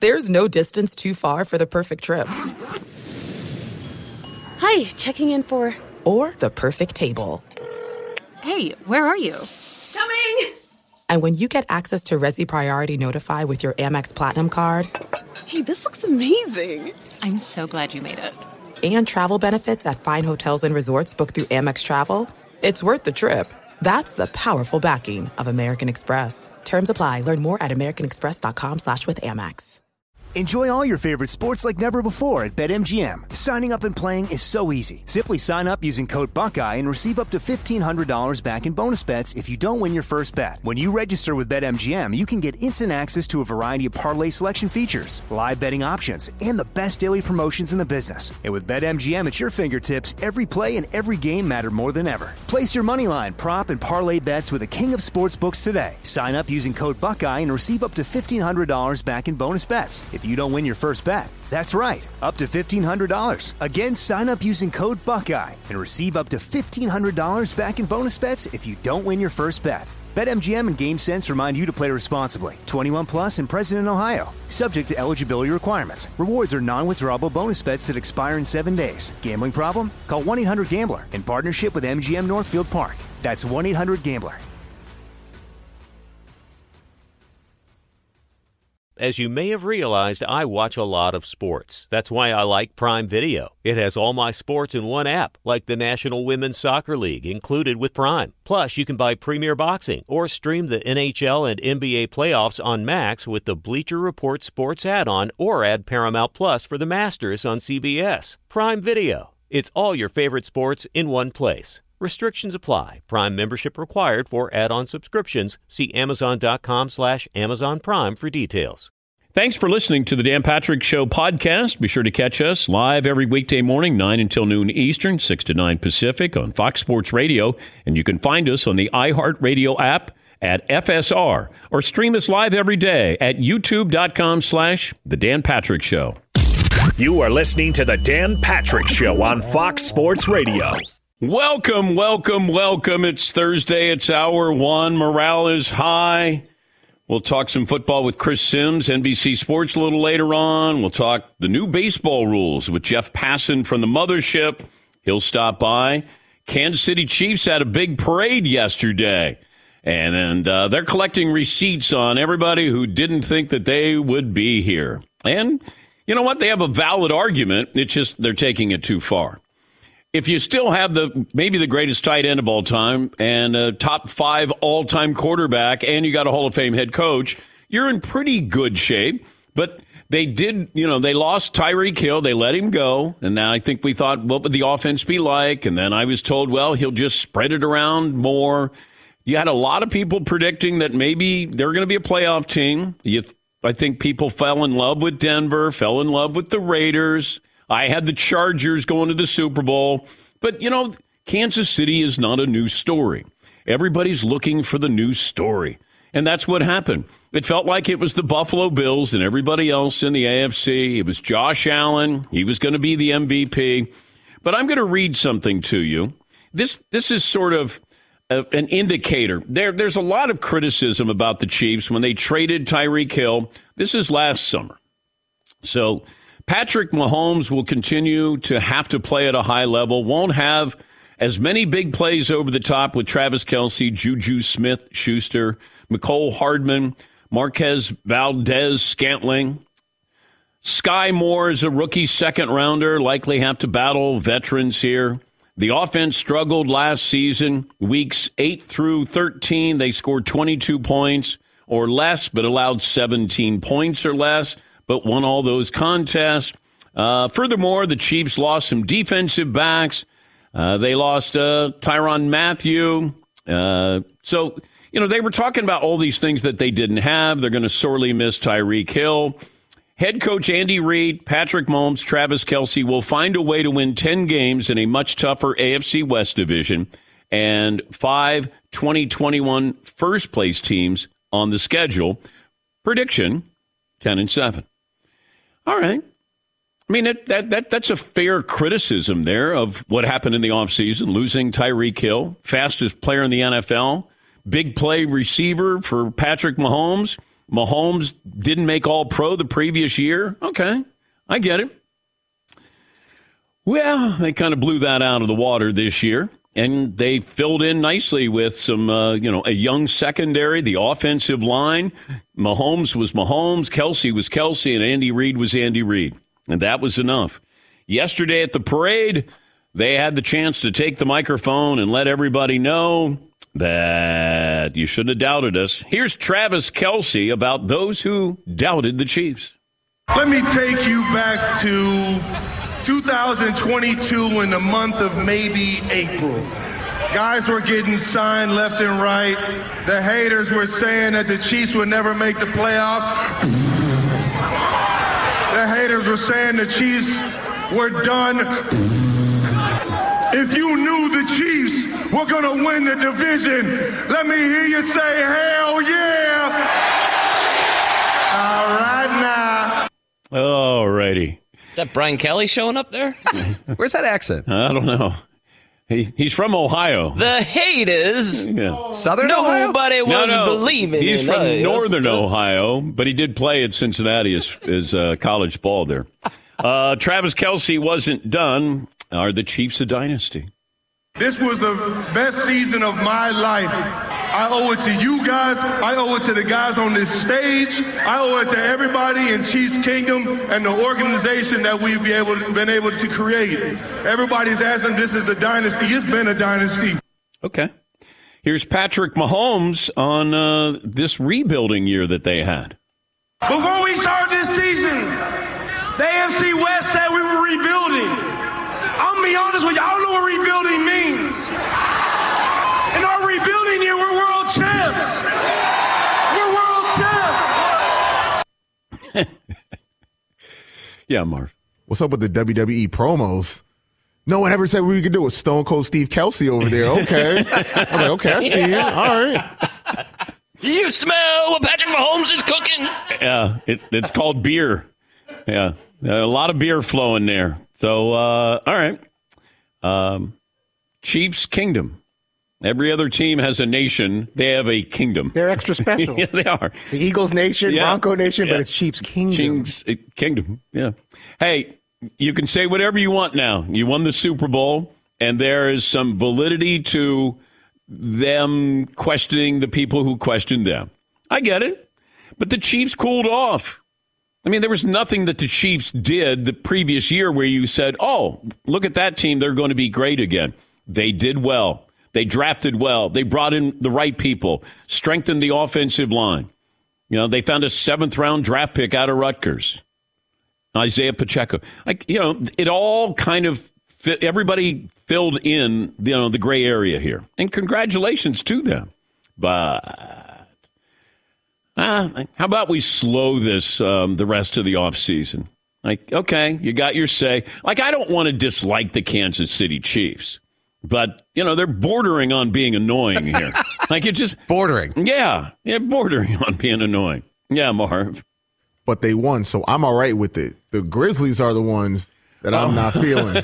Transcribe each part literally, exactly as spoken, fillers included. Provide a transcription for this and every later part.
There's no distance too far for the perfect trip. Hi, checking in for... Or the perfect table. Hey, where are you? Coming! And when you get access to Resi Priority Notify with your Amex Platinum card... Hey, this looks amazing. I'm so glad you made it. And travel benefits at fine hotels and resorts booked through Amex Travel, it's worth the trip. That's the powerful backing of American Express. Terms apply. Learn more at americanexpress.com slash with Amex. Enjoy all your favorite sports like never before at BetMGM. Signing up and playing is so easy. Simply sign up using code Buckeye and receive up to fifteen hundred dollars back in bonus bets if you don't win your first bet. When you register with BetMGM, you can get instant access to a variety of parlay selection features, live betting options, and the best daily promotions in the business. And with BetMGM at your fingertips, every play and every game matter more than ever. Place your moneyline, prop, and parlay bets with the king of sportsbooks today. Sign up using code Buckeye and receive up to fifteen hundred dollars back in bonus bets if you don't win your first bet. That's right, up to fifteen hundred dollars. Again, sign up using code Buckeye and receive up to fifteen hundred dollars back in bonus bets if you don't win your first bet. BetMGM and GameSense remind you to play responsibly. twenty-one plus and present in Ohio. Subject to eligibility requirements. Rewards are non-withdrawable bonus bets that expire in seven days. Gambling problem? Call one eight hundred gambler in partnership with M G M Northfield Park. That's one eight hundred gambler. As you may have realized, I watch a lot of sports. That's why I like Prime Video. It has all my sports in one app, like the National Women's Soccer League, included with Prime. Plus, you can buy Premier Boxing or stream the N H L and N B A playoffs on Max with the Bleacher Report Sports add-on, or add Paramount Plus for the Masters on C B S. Prime Video. It's all your favorite sports in one place. Restrictions apply. Prime membership required for add-on subscriptions. See amazon.com slash Amazon Prime for details. Thanks for listening to the Dan Patrick Show podcast. Be sure to catch us live every weekday morning, nine until noon Eastern, six to nine Pacific on Fox Sports Radio. And you can find us on the iHeartRadio app at F S R, or stream us live every day at youtube.com slash The Dan Patrick Show. You are listening to the Dan Patrick Show on Fox Sports Radio. Welcome, welcome, welcome. It's Thursday. It's hour one. Morale is high. We'll talk some football with Chris Sims, N B C Sports, a little later on. We'll talk the new baseball rules with Jeff Passan from the Mothership. He'll stop by. Kansas City Chiefs had a big parade yesterday, and, and uh, they're collecting receipts on everybody who didn't think that they would be here. And you know what? They have a valid argument. It's just they're taking it too far. If you still have the maybe the greatest tight end of all time and a top five all-time quarterback and you got a Hall of Fame head coach, you're in pretty good shape. But they did, you know, they lost Tyreek Hill. They let him go. And now I think we thought, what would the offense be like? And then I was told, well, he'll just spread it around more. You had a lot of people predicting that maybe they're going to be a playoff team. You, I think people fell in love with Denver, fell in love with the Raiders. I had the Chargers going to the Super Bowl. But, you know, Kansas City is not a new story. Everybody's looking for the new story. And that's what happened. It felt like it was the Buffalo Bills and everybody else in the A F C. It was Josh Allen. He was going to be the M V P. But I'm going to read something to you. This this is sort of a, an indicator. There, there's a lot of criticism about the Chiefs when they traded Tyreek Hill. This is last summer. So Patrick Mahomes will continue to have to play at a high level, won't have as many big plays over the top with Travis Kelce, Juju Smith-Schuster, Mecole Hardman, Marquez Valdez-Scantling. Sky Moore is a rookie second-rounder, likely have to battle veterans here. The offense struggled last season. Weeks eight through thirteen, they scored twenty-two points or less, but allowed seventeen points or less, but won all those contests. Uh, furthermore, the Chiefs lost some defensive backs. Uh, they lost uh, Tyrann Mathieu. Uh, so, you know, they were talking about all these things that they didn't have. They're going to sorely miss Tyreek Hill. Head coach Andy Reid, Patrick Mahomes, Travis Kelce will find a way to win ten games in a much tougher A F C West division and five twenty twenty-one first-place teams on the schedule. Prediction, ten and seven. All right. I mean, that, that that that's a fair criticism there of what happened in the offseason, losing Tyreek Hill, fastest player in the N F L, big play receiver for Patrick Mahomes. Mahomes didn't make All-Pro the previous year. Okay, I get it. Well, they kind of blew that out of the water this year, and they filled in nicely with some, uh, you know, a young secondary, the offensive line. Mahomes was Mahomes, Kelsey was Kelsey, and Andy Reid was Andy Reid, and that was enough. Yesterday at the parade, they had the chance to take the microphone and let everybody know that you shouldn't have doubted us. Here's Travis Kelce about those who doubted the Chiefs. Let me take you back to two thousand twenty-two in the month of maybe April. Guys were getting signed left and right. The haters were saying that the Chiefs would never make the playoffs. The haters were saying the Chiefs were done. If you knew the Chiefs were going to win the division, let me hear you say, hell yeah. All right now. All righty. Is that Brian Kelly showing up there? Where's that accent? I don't know. He, he's from Ohio. The haters. Yeah. Southern Ohio? Nobody was no, no. believing He's in from us. northern Ohio, but he did play at Cincinnati as, as uh, college ball there. Uh, Travis Kelce wasn't done. Are the Chiefs a dynasty? This was the best season of my life. I owe it to you guys. I owe it to the guys on this stage. I owe it to everybody in Chiefs Kingdom and the organization that we've been able to, been able to create. Everybody's asking, this is a dynasty. It's been a dynasty. Okay. Here's Patrick Mahomes on uh, this rebuilding year that they had. Before we started this season, the A F C West said we were rebuilding. I'm going to be honest with you, I don't know what rebuilding means. In our rebuilding year, we're world champs. We're world champs. Yeah, Marv. What's up with the W W E promos? No one ever said we could do a Stone Cold Steve Kelce over there. Okay. I was like, okay, I see you. All right. You smell what Patrick Mahomes is cooking. Yeah, it, it's called beer. Yeah, a lot of beer flowing there. So, uh, all right. Um, Chiefs Kingdom. Every other team has a nation. They have a kingdom. They're extra special. Yeah, they are. The Eagles Nation, Yeah. Bronco Nation, Yeah. but it's Chiefs Kingdom. Kings, uh, Kingdom, yeah. Hey, you can say whatever you want now. You won the Super Bowl, and there is some validity to them questioning the people who questioned them. I get it. But the Chiefs cooled off. I mean, there was nothing that the Chiefs did the previous year where you said, oh, look at that team. They're going to be great again. They did well. They drafted well. They brought in the right people, strengthened the offensive line. You know, they found a seventh round draft pick out of Rutgers, Isaiah Pacheco. Like, you know, it all kind of, everybody filled in, you know, the gray area here. And congratulations to them. But uh, how about we slow this um, the rest of the offseason? Like, okay, you got your say. Like, I don't want to dislike the Kansas City Chiefs. But, you know, they're bordering on being annoying here. Like, it just... Bordering. Yeah. Yeah, bordering on being annoying. Yeah, Marv. But they won, so I'm all right with it. The Grizzlies are the ones that I'm oh. not feeling.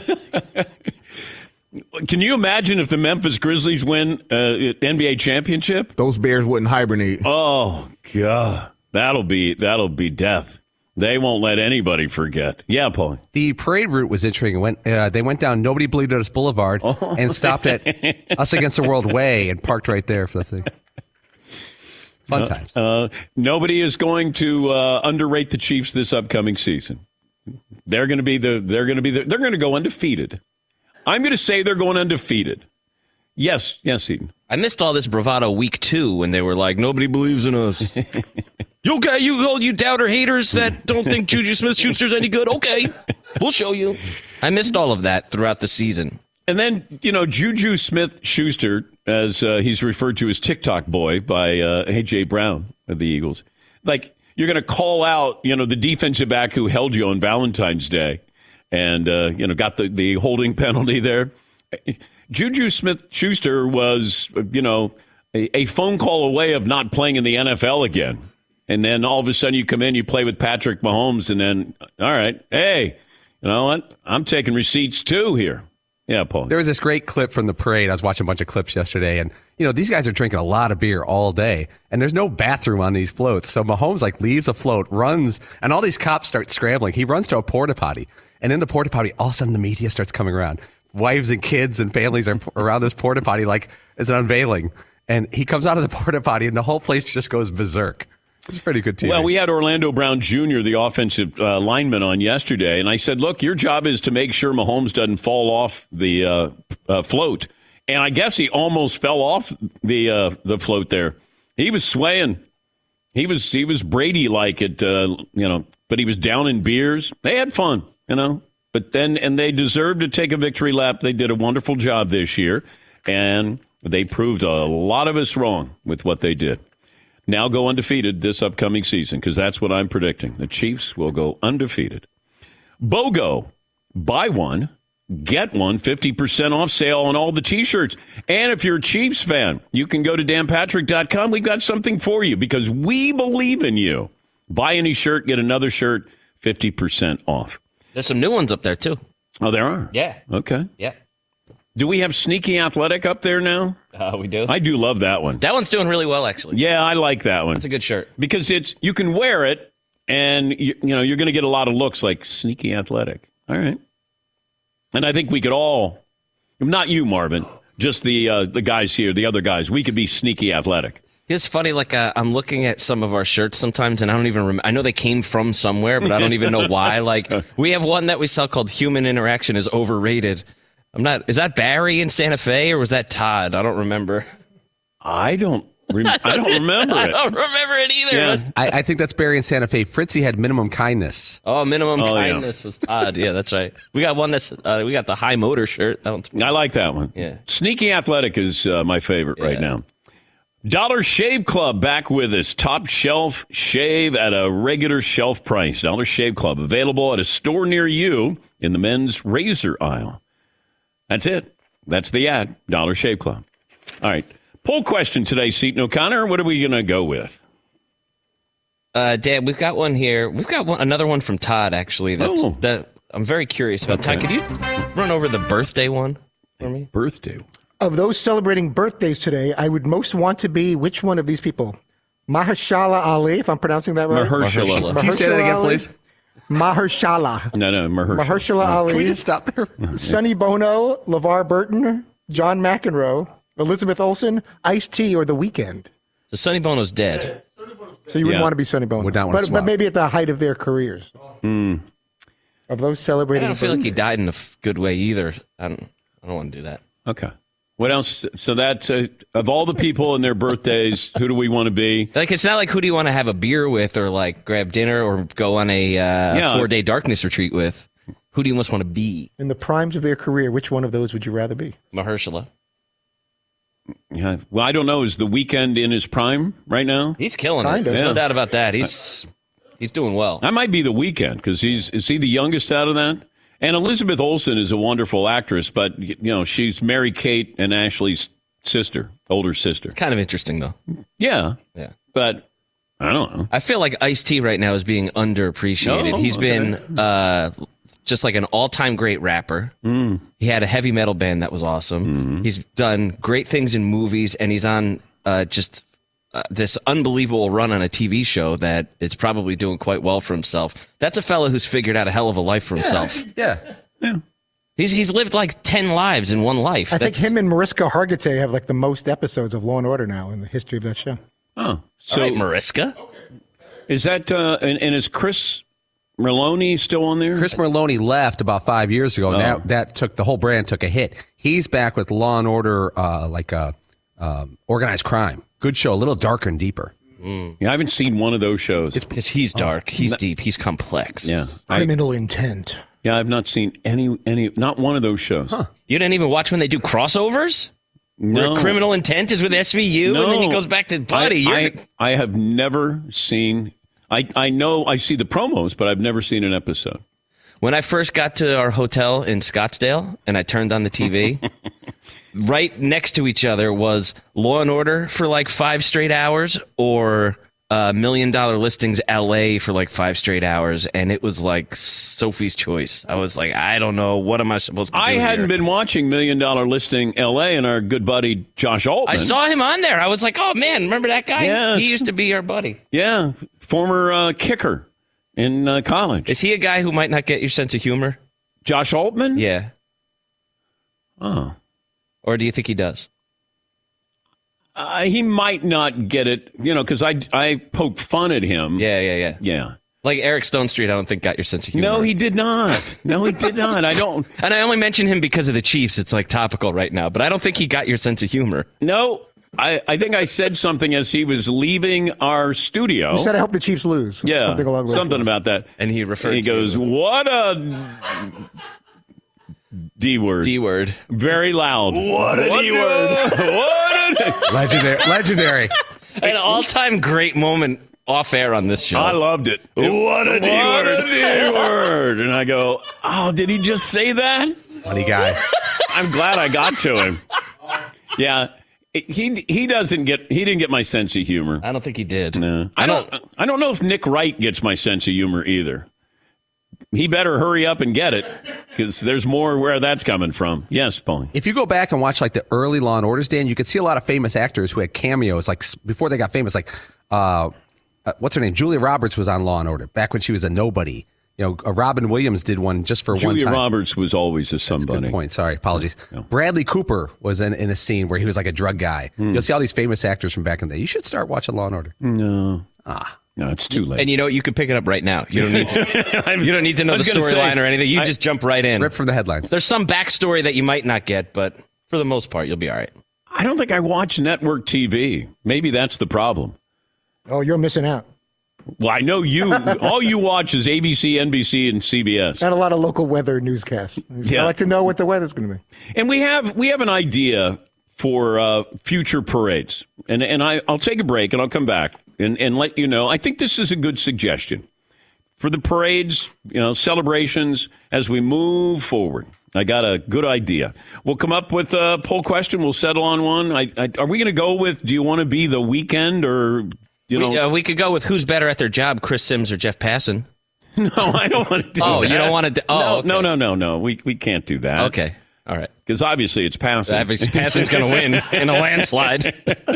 Can you imagine if the Memphis Grizzlies win uh, N B A championship? Those Bears wouldn't hibernate. Oh, God. That'll be that'll be death. They won't let anybody forget. Yeah, Paul. The parade route was interesting. It went, uh, they went down Nobody Believed Us Boulevard oh. and stopped at Us Against the World Way and parked right there for the thing. Fun uh, times. Uh, nobody is going to uh, underrate the Chiefs this upcoming season. They're going to be the. They're going to be the. They're going to go undefeated. I'm going to say they're going undefeated. Yes, yes, Eden. I missed all this bravado week two when they were like, nobody believes in us. You okay? You all you doubter haters that don't think Juju Smith-Schuster's any good? Okay, we'll show you. I missed all of that throughout the season. And then, you know, Juju Smith-Schuster, as uh, he's referred to as TikTok boy by uh, A J. Brown of the Eagles. Like, you're going to call out, you know, the defensive back who held you on Valentine's Day and, uh, you know, got the, the holding penalty there. Juju Smith-Schuster was, you know, a, a phone call away of not playing in the N F L again. And then all of a sudden you come in, you play with Patrick Mahomes, and then, all right, hey, you know what? I'm taking receipts too here. Yeah, Paul. There was this great clip from the parade. I was watching a bunch of clips yesterday, and you know, these guys are drinking a lot of beer all day, and there's no bathroom on these floats. So Mahomes like leaves a float, runs, and all these cops start scrambling. He runs to a porta potty, and in the porta potty, all of a sudden the media starts coming around. Wives and kids and families are around this porta potty like it's an unveiling, and he comes out of the porta potty, and the whole place just goes berserk. It's pretty good T V. Well, we had Orlando Brown Junior, the offensive uh, lineman, on yesterday, and I said, look, your job is to make sure Mahomes doesn't fall off the uh, uh, float. And I guess he almost fell off the uh, the float there. He was swaying. He was he was Brady-like it, uh, you know, but he was down in beers. They had fun, you know. But then, and they deserved to take a victory lap. They did a wonderful job this year, and they proved a lot of us wrong with what they did. Now go undefeated this upcoming season, because that's what I'm predicting. The Chiefs will go undefeated. BOGO, buy one, get one, fifty percent off sale on all the T-shirts. And if you're a Chiefs fan, you can go to dan patrick dot com. We've got something for you because we believe in you. Buy any shirt, get another shirt, fifty percent off. There's some new ones up there, too. Oh, there are? Yeah. Okay. Yeah. Do we have Sneaky Athletic up there now? Uh, we do. I do love that one. That one's doing really well, actually. Yeah, I like that one. It's a good shirt. Because it's you can wear it, and you, you know you're going to get a lot of looks like Sneaky Athletic. All right. And I think we could all, not you, Marvin, just the uh, the guys here, the other guys, we could be Sneaky Athletic. It's funny, like, uh, I'm looking at some of our shirts sometimes, and I don't even remember. I know they came from somewhere, but I don't even know why. Like, we have one that we sell called Human Interaction is Overrated. I'm not, is that Barry in Santa Fe, or was that Todd? I don't remember. I don't rem- I don't remember it. I don't remember it either. Yeah. I, I think that's Barry in Santa Fe. Fritzy had Minimum Kindness. Oh, Minimum Oh, yeah. Kindness was Todd. Yeah, that's right. We got one that's, uh, we got the High Motor shirt. That one's I like that one. Yeah. Sneaky Athletic is uh, my favorite right Yeah. now. Dollar Shave Club back with us. Top shelf shave at a regular shelf price. Dollar Shave Club available at a store near you in the men's razor aisle. That's it. That's the ad. Dollar Shave Club. All right. Poll question today, Seton O'Connor. What are we going to go with? Uh, Dad, we've got one here. We've got one, another one from Todd, actually. That's, Oh. that I'm very curious about. Okay. Todd, could you run over the birthday one for me? Birthday. Of those celebrating birthdays today, I would most want to be which one of these people? Mahershala Ali, if I'm pronouncing that right. Mahershala. Can you say that again, Ali? please? Mahershala. No, no, Mahershala. Mahershala Ali. Can we just stop there? Sonny Bono, LeVar Burton, John McEnroe, Elizabeth Olsen, Ice-T, or The Weeknd. So Sonny Bono's dead. So you wouldn't Yeah. want to be Sonny Bono. Would not want to but, but swap. maybe at the height of their careers. Mm. Of those I celebrating don't feel like he birthdays. died in a f- good way either. I don't, I don't want to do that. Okay. What else? So that, uh, of all the people and their birthdays, who do we want to be? Like, it's not like who do you want to have a beer with or, like, grab dinner or go on a uh, Yeah. four-day darkness retreat with. Who do you most want to be? In the primes of their career, which one of those would you rather be? Mahershala. Yeah. Well, I don't know. Is The Weeknd in his prime right now? He's killing Kind it. of. There's Yeah. no doubt about that. He's he's doing well. I might be The Weeknd because he's is he the youngest out of that? And Elizabeth Olsen is a wonderful actress, but you know she's Mary Kate and Ashley's sister, older sister. Kind of interesting, though. Yeah, Yeah. but I don't know. I feel like Ice-T right now is being underappreciated. Oh, He's okay. been uh, just like an all-time great rapper. Mm. He had a heavy metal band that was awesome. Mm-hmm. He's done great things in movies, and he's on uh, just uh, this unbelievable run on a T V show that is probably doing quite well for himself. That's a fellow who's figured out a hell of a life for himself. Yeah. Yeah. He's he's lived like ten lives in one life. I That's, think him and Mariska Hargitay have like the most episodes of Law and Order now in the history of that show. Oh, so so right, Mariska. is that uh, and, and is Chris Merloni still on there? Chris Merloni left about five years ago. Oh. And that, that took the whole brand took a hit. He's back with Law and Order, uh, like uh, um, organized crime. Good show, a little darker and deeper. Yeah, I haven't seen one of those shows. Because he's dark, he's deep, he's complex. Yeah, I, Criminal Intent. yeah, I've not seen any any not one of those shows. You didn't even watch when they do crossovers? No. Where Criminal Intent is with S V U, and then he No. goes back to Buddy. I, You're- I, I have never seen. I I know I see the promos, but I've never seen an episode. When I first got to our hotel in Scottsdale and I turned on the T V, right next to each other was Law and Order for like five straight hours or uh, Million Dollar Listings L A for like five straight hours, and it was like Sophie's Choice. I was like, I don't know, what am I supposed to do I hadn't here? been watching Million Dollar Listing L A, and our good buddy Josh Altman. I saw him on there. I was like, oh man, remember that guy? Yes. He used to be our buddy. Yeah, former uh, kicker in uh, college. Is he a guy who might not get your sense of humor? Josh Altman? Yeah. Oh. Or do you think he does? Uh, he might not get it, you know, because I, I poked fun at him. Yeah, yeah, yeah. Yeah. Like Eric Stone Street, I don't think got your sense of humor. No, he did not. No, he did not. I don't. And I only mention him because of the Chiefs. It's like topical right now, but I don't think he got your sense of humor. No, I, I think I said something as he was leaving our studio. You said I hope the Chiefs lose. Yeah, something along those something lines. about that. And he referred. And he to goes, you. "What a D word! D word, very loud. What a D word! What a legendary, legendary, an all-time great moment off air on this show. I loved it. What a D What word! a D word!" And I go, "Oh, did he just say that?" Funny guy. I'm glad I got to him. Yeah. He he doesn't get he didn't get my sense of humor. I don't think he did. No. I don't I don't know if Nick Wright gets my sense of humor either. He better hurry up and get it, because there's more where that's coming from. Yes, Paulie. If you go back and watch like the early Law and Orders, Dan, you could see a lot of famous actors who had cameos, like s- before they got famous. Like, uh, uh, what's her name? Julia Roberts was on Law and Order back when she was a nobody. You know, uh, Robin Williams did one just for Julia one time. Roberts was always a somebody. Good point. Sorry, apologies. No. Bradley Cooper was in, in a scene where he was like a drug guy. Hmm. You'll see all these famous actors from back in the day. You should start watching Law and Order. No. Ah. No, it's too late. And you know, you could pick it up right now. You don't need to, you don't need to know I the was gonna storyline say, or anything. You I- just jump right in. Rip from the headlines. There's some backstory that you might not get, but for the most part, you'll be all right. I don't think I watch network T V. Maybe that's the problem. Oh, you're missing out. Well, I know you. All you watch is A B C, N B C, and C B S. And a lot of local weather newscasts. Yeah. I like to know what the weather's going to be. And we have we have an idea for uh, future parades. And and I, I'll take a break and I'll come back and, and let you know. I think this is a good suggestion for the parades, you know, celebrations as we move forward. I got a good idea. We'll come up with a poll question. We'll settle on one. I, I, are we going to go with, do you want to be the Weekend or, you know? We, uh, we could go with who's better at their job, Chris Sims or Jeff Passan. No, I don't want to do Oh, that. you don't want to do Oh, no, okay. no, no, no, no. We, we can't do that. Okay. All right. Because obviously it's passing. Obviously Passan's going to win in a landslide.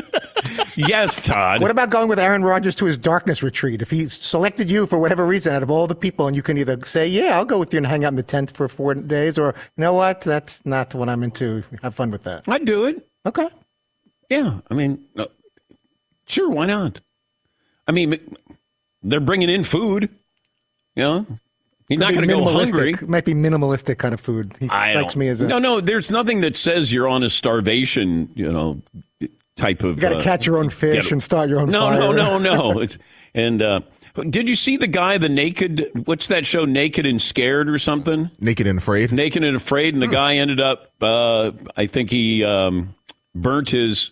Yes, Todd. What about going with Aaron Rodgers to his darkness retreat? If he selected you for whatever reason out of all the people, and you can either say, yeah, I'll go with you and hang out in the tent for four days, or, you know what, that's not what I'm into. Have fun with that. I'd do it. Okay. Yeah. I mean, no, sure, why not? I mean, they're bringing in food. You know? He's not Could going be to go minimalistic. hungry. Might be minimalistic kind of food. He I strikes don't, me as a. no, no. There's nothing that says you're on a starvation, you know, type of. You got to uh, catch your own fish get- and start your own No, fire. no, no, no. It's, and uh, did you see the guy, the naked? What's that show, Naked and Scared or something? Naked and Afraid. Naked and Afraid, and the guy ended up. Uh, I think he um, burnt his.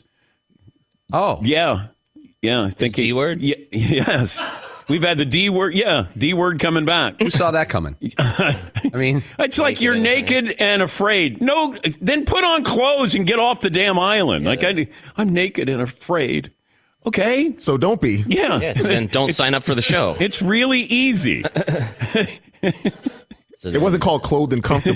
Oh, yeah, yeah. I think he, D word. Yeah, yes. We've had the D word, yeah, D word coming back. Who saw that coming? I mean, it's like you're naked and afraid. No, then put on clothes and get off the damn island. Yeah. Like I, I'm naked and afraid. Okay, so don't be. Yeah, yeah so then don't sign up for the show. It's really easy. It wasn't called Clothed and Comfortable.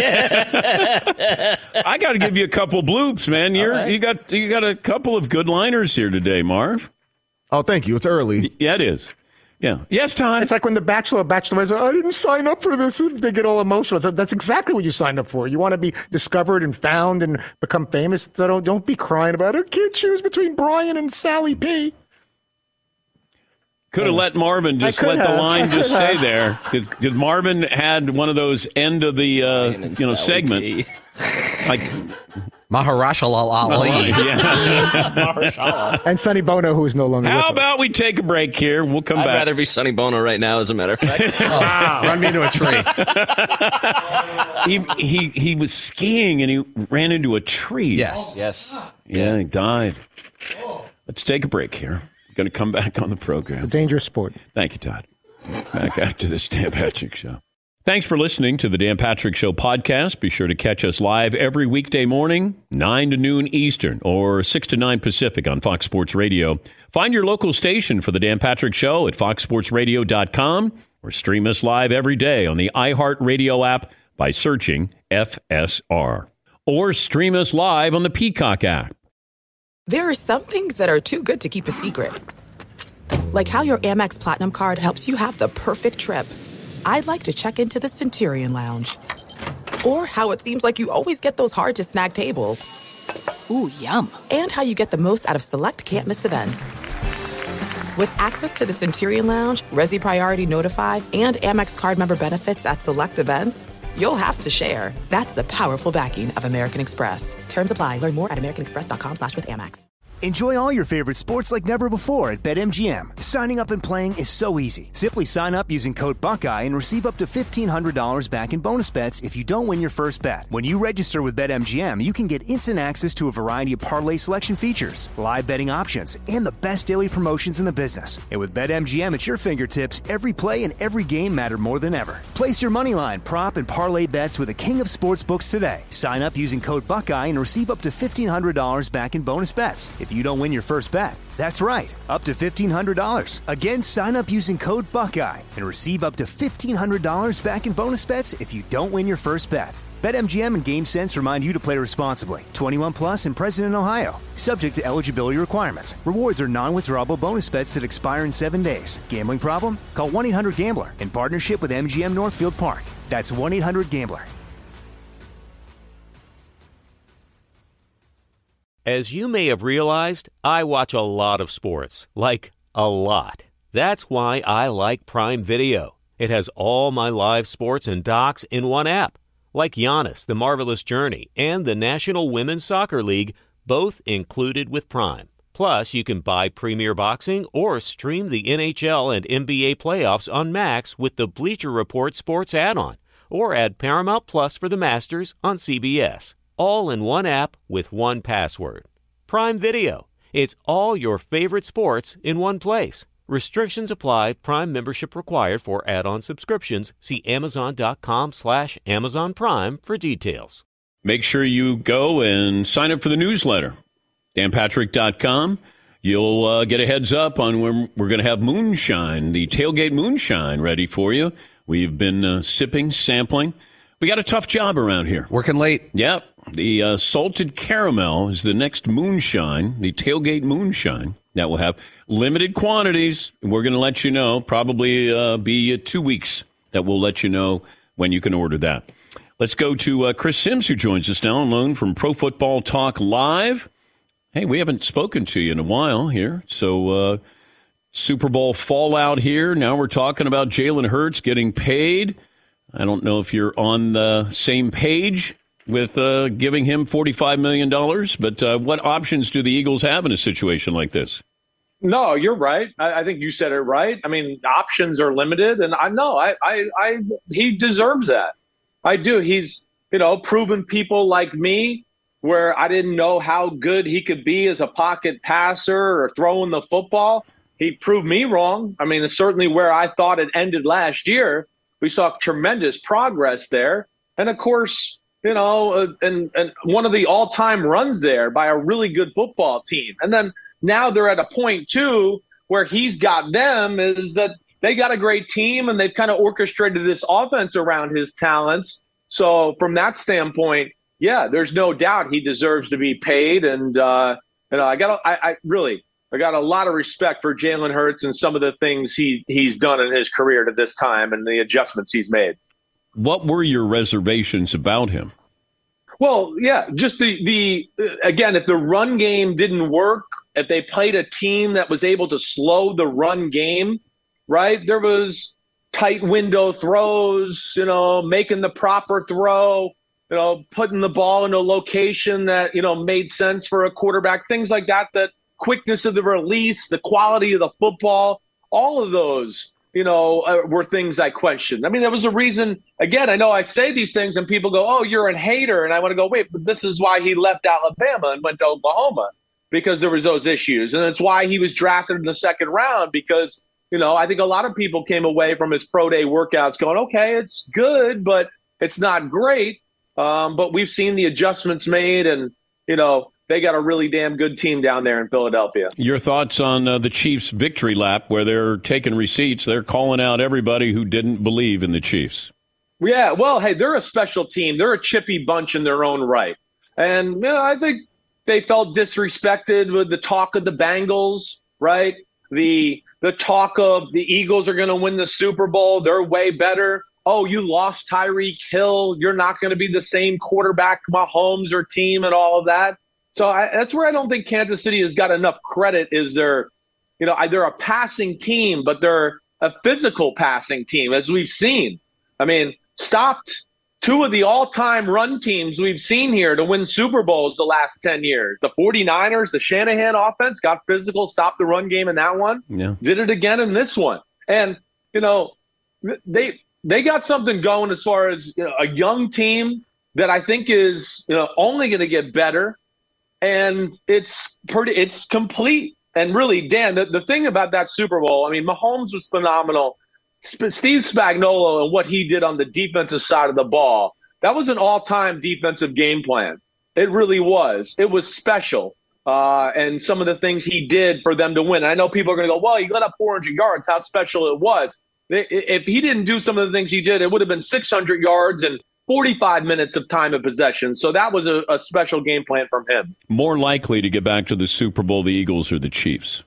I got to give you a couple bloops, man. You're right. you got you got a couple of good liners here today, Marv. Oh, thank you. It's early. Yeah, it is. Yeah. Yes, Todd. It's like when the Bachelor or Bachelorette say, I didn't sign up for this. They get all emotional. That's exactly what you signed up for. You want to be discovered and found and become famous. So don't, don't be crying about it. I can't choose between Brian and Sally P. Could have let Marvin just let have. the line just stay have. there. Because Marvin had one of those end of the uh, you know segment. Like Mahershala Ali. Yeah. And Sonny Bono, who is no longer How with us. about we take a break here? We'll come I'd back. rather be Sonny Bono right now, as a matter of fact. Oh, run me into a tree. he, he, he was skiing and he ran into a tree. Yes. Yes. Yeah, he died. Let's take a break here. Going to come back on the program. A dangerous sport. Thank you, Todd. Back after this Dan Patrick Show. Thanks for listening to the Dan Patrick Show podcast. Be sure to catch us live every weekday morning, nine to noon Eastern or six to nine Pacific on Fox Sports Radio. Find your local station for the Dan Patrick Show at fox sports radio dot com or stream us live every day on the iHeartRadio app by searching F S R. Or stream us live on the Peacock app. There are some things that are too good to keep a secret. Like how your Amex Platinum card helps you have the perfect trip. I'd like to check into the Centurion Lounge. Or how it seems like you always get those hard-to-snag tables. Ooh, yum. And how you get the most out of select can't-miss events. With access to the Centurion Lounge, Resi Priority Notify, and Amex card member benefits at select events, you'll have to share. That's the powerful backing of American Express. Terms apply. Learn more at americanexpress.com slash with Amex. Enjoy all your favorite sports like never before at BetMGM. Signing up and playing is so easy. Simply sign up using code Buckeye and receive up to fifteen hundred dollars back in bonus bets if you don't win your first bet. When you register with BetMGM, you can get instant access to a variety of parlay selection features, live betting options, and the best daily promotions in the business. And with BetMGM at your fingertips, every play and every game matter more than ever. Place your moneyline, prop, and parlay bets with the king of sportsbooks today. Sign up using code Buckeye and receive up to fifteen hundred dollars back in bonus bets if you don't win your first bet. That's right, up to fifteen hundred dollars. Again, sign up using code Buckeye and receive up to fifteen hundred dollars back in bonus bets if you don't win your first bet. BetMGM and GameSense remind you to play responsibly. twenty-one plus and present in Ohio. Subject to eligibility requirements. Rewards are non-withdrawable bonus bets that expire in seven days. Gambling problem? Call one eight hundred gambler in partnership with M G M Northfield Park. That's one eight hundred gambler. As you may have realized, I watch a lot of sports. Like, a lot. That's why I like Prime Video. It has all my live sports and docs in one app. Like Giannis, The Marvelous Journey, and the National Women's Soccer League, both included with Prime. Plus, you can buy Premier Boxing or stream the N H L and N B A playoffs on Max with the Bleacher Report Sports add-on, or add Paramount Plus for the Masters on C B S. All in one app with one password. Prime Video. It's all your favorite sports in one place. Restrictions apply. Prime membership required for add-on subscriptions. See amazon.com slash Amazon Prime for details. Make sure you go and sign up for the newsletter, dan patrick dot com. You'll uh, get a heads up on when we're going to have moonshine, the tailgate moonshine, ready for you. We've been uh, sipping, sampling. We got a tough job around here. Working late. Yep. The uh, salted caramel is the next moonshine, the tailgate moonshine that we'll have. Limited quantities. We're going to let you know. Probably uh, be uh, two weeks that we'll let you know when you can order that. Let's go to uh, Chris Sims, who joins us now on loan from Pro Football Talk Live. Hey, we haven't spoken to you in a while here. So uh, Super Bowl fallout here. Now we're talking about Jalen Hurts getting paid. I don't know if you're on the same page with uh, giving him forty-five million dollars, but uh, what options do the Eagles have in a situation like this? No, you're right. I, I think you said it right. I mean, options are limited, and I know I, I, I, he deserves that. I do. He's, you know, proven people like me where I didn't know how good he could be as a pocket passer or throwing the football. He proved me wrong. I mean, it's certainly where I thought it ended last year. We saw tremendous progress there. And, of course, you know, uh, and, and one of the all-time runs there by a really good football team. And then now they're at a point, too, where he's got them is that they got a great team and they've kind of orchestrated this offense around his talents. So from that standpoint, yeah, there's no doubt he deserves to be paid. And, uh, you know, I got I, I really – I got a lot of respect for Jalen Hurts and some of the things he, he's done in his career to this time and the adjustments he's made. What were your reservations about him? Well, yeah, just the, the again, if the run game didn't work, if they played a team that was able to slow the run game, right, there was tight window throws, you know, making the proper throw, you know, putting the ball in a location that, you know, made sense for a quarterback, things like that, that, quickness of the release, the quality of the football, all of those, you know, uh, were things I questioned. I mean, there was a reason, again, I know I say these things and people go, oh, you're a hater. And I want to go, wait, but this is why he left Alabama and went to Oklahoma, because there was those issues. And that's why he was drafted in the second round, because you know, I think a lot of people came away from his pro day workouts going, okay, it's good, but it's not great. Um, but we've seen the adjustments made, and, you know, they got a really damn good team down there in Philadelphia. Your thoughts on uh, the Chiefs' victory lap where they're taking receipts? They're calling out everybody who didn't believe in the Chiefs. Yeah, well, hey, they're a special team. They're a chippy bunch in their own right. And, you know, I think they felt disrespected with the talk of the Bengals, right? The the talk of the Eagles are going to win the Super Bowl. They're way better. Oh, you lost Tyreek Hill. You're not going to be the same quarterback, Mahomes or team and all of that. So I, that's where I don't think Kansas City has got enough credit is they're, you know, they're a passing team, but they're a physical passing team, as we've seen. I mean, stopped two of the all-time run teams we've seen here to win Super Bowls the last ten years. The 49ers, the Shanahan offense, got physical, stopped the run game in that one. Yeah. Did it again in this one. And, you know, they they got something going as far as, you know, a young team that I think is, you know, only going to get better. And it's pretty, it's complete. And really, Dan, the, the thing about that Super Bowl, I mean, Mahomes was phenomenal. Sp- Steve Spagnuolo and what he did on the defensive side of the ball, that was an all-time defensive game plan. It really was. It was special. Uh, and some of the things he did for them to win. I know people are going to go, well, he got up four hundred yards. How special it was. If he didn't do some of the things he did, it would have been six hundred yards and forty-five minutes of time of possession. So that was a, a special game plan from him. More likely to get back to the Super Bowl, the Eagles or the Chiefs?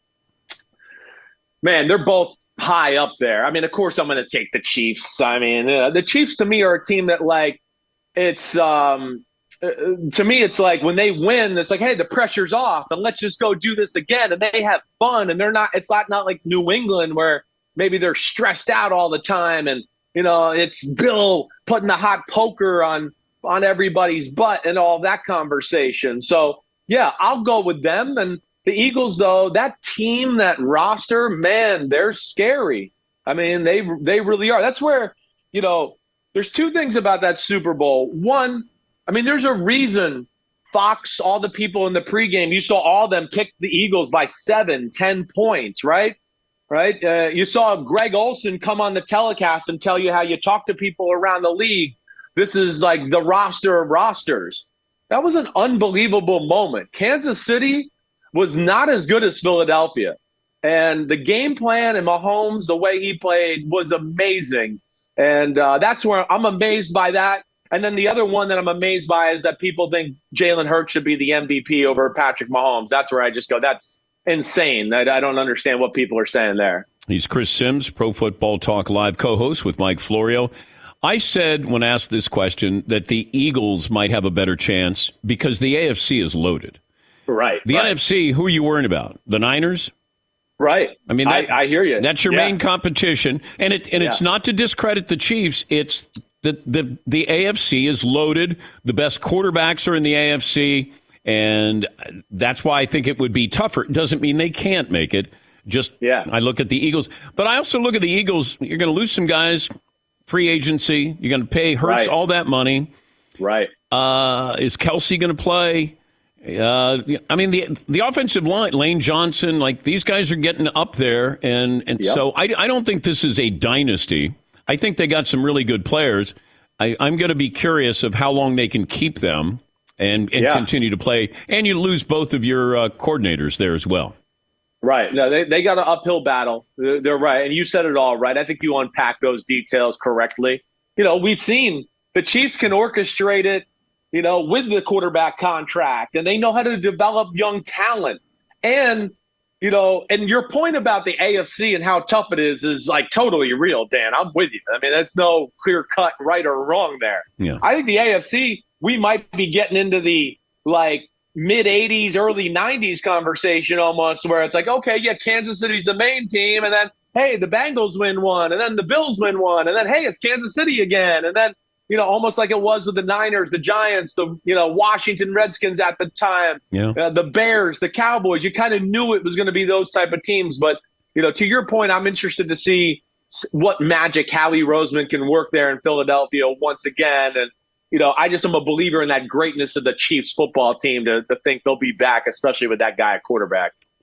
Man, they're both high up there. I mean, of course, I'm going to take the Chiefs. I mean, uh, the Chiefs to me are a team that, like, it's um, uh, to me, it's like when they win, it's like, hey, the pressure's off, and let's just go do this again. And they have fun, and they're not. It's not not like New England where maybe they're stressed out all the time, and you know, it's Bill putting the hot poker on on everybody's butt and all that conversation. So yeah, I'll go with them. And the Eagles, though, that team, that roster, man, they're scary. I mean, they they really are. That's where, you know, there's two things about that Super Bowl. One, I mean, there's a reason Fox, all the people in the pregame, you saw all of them pick the Eagles by seven, ten points, right? Right? Uh, you saw Greg Olsen come on the telecast and tell you how you talk to people around the league. This is like the roster of rosters. That was an unbelievable moment. Kansas City was not as good as Philadelphia. And the game plan and Mahomes, the way he played, was amazing. And uh, that's where I'm amazed by that. And then the other one that I'm amazed by is that people think Jalen Hurts should be the M V P over Patrick Mahomes. That's where I just go, that's insane. I, I don't understand what people are saying there. He's Chris Sims, Pro Football Talk Live co-host with Mike Florio. I said when asked this question that the Eagles might have a better chance because the A F C is loaded. Right. The right. N F C, who are you worrying about? The Niners? Right. I mean, that, I, I hear you. That's your yeah. main competition. And it and yeah. it's not to discredit the Chiefs. It's the, the, the A F C is loaded. The best quarterbacks are in the A F C. And that's why I think it would be tougher. It doesn't mean they can't make it. Just yeah. I look at the Eagles. But I also look at the Eagles. You're going to lose some guys, free agency. You're going to pay Hurts right. all that money. Right. Uh, is Kelsey going to play? Uh, I mean, the the offensive line, Lane Johnson, like these guys are getting up there. And, and yep. so I, I don't think this is a dynasty. I think they got some really good players. I, I'm going to be curious of how long they can keep them. And, and yeah. continue to play. And you lose both of your uh, coordinators there as well. Right. No, they, they got an uphill battle. They're, they're right. And you said it all right. I think you unpacked those details correctly. You know, we've seen the Chiefs can orchestrate it, you know, with the quarterback contract. And they know how to develop young talent. And, you know, and your point about the A F C and how tough it is is like totally real, Dan. I'm with you. I mean, there's no clear cut right or wrong there. Yeah. I think the A F C, we might be getting into the like mid eighties, early nineties conversation almost where it's like, okay, yeah, Kansas City's the main team. And then, hey, the Bengals win one. And then the Bills win one. And then, hey, it's Kansas City again. And then, you know, almost like it was with the Niners, the Giants, the, you know, Washington Redskins at the time, yeah. uh, the Bears, the Cowboys. You kind of knew it was going to be those type of teams. But, you know, to your point, I'm interested to see what magic Howie Roseman can work there in Philadelphia once again. And, you know, I just am a believer in that greatness of the Chiefs football team to, to think they'll be back, especially with that guy at quarterback.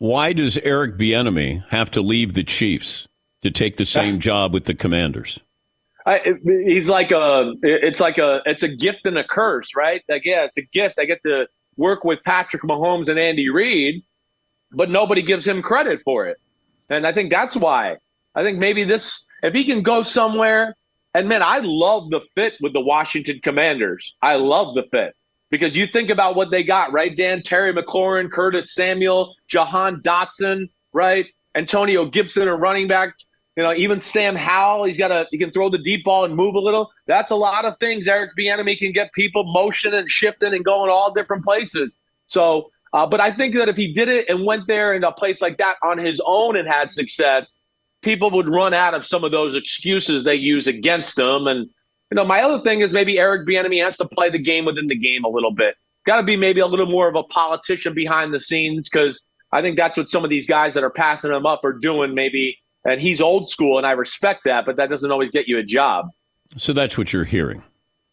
Why does Eric Bieniemy have to leave the Chiefs to take the same job with the Commanders? I, he's like a, it's like a, it's a gift and a curse, right? Like, yeah, it's a gift. I get to work with Patrick Mahomes and Andy Reid, but nobody gives him credit for it. And I think that's why. I think maybe this, if he can go somewhere, and man, I love the fit with the Washington Commanders. I love the fit because you think about what they got, right? Dan, Terry McLaurin, Curtis Samuel, Jahan Dotson, right? Antonio Gibson, a running back. You know, even Sam Howell, he's got a he can throw the deep ball and move a little. That's a lot of things. Eric Bieniemy can get people motion and shifting and going all different places. So, uh, but I think that if he did it and went there in a place like that on his own and had success, people would run out of some of those excuses they use against him. And you know, my other thing is maybe Eric Bieniemy has to play the game within the game a little bit. Got to be maybe a little more of a politician behind the scenes because I think that's what some of these guys that are passing him up are doing maybe. And he's old school, and I respect that, but that doesn't always get you a job. So that's what you're hearing.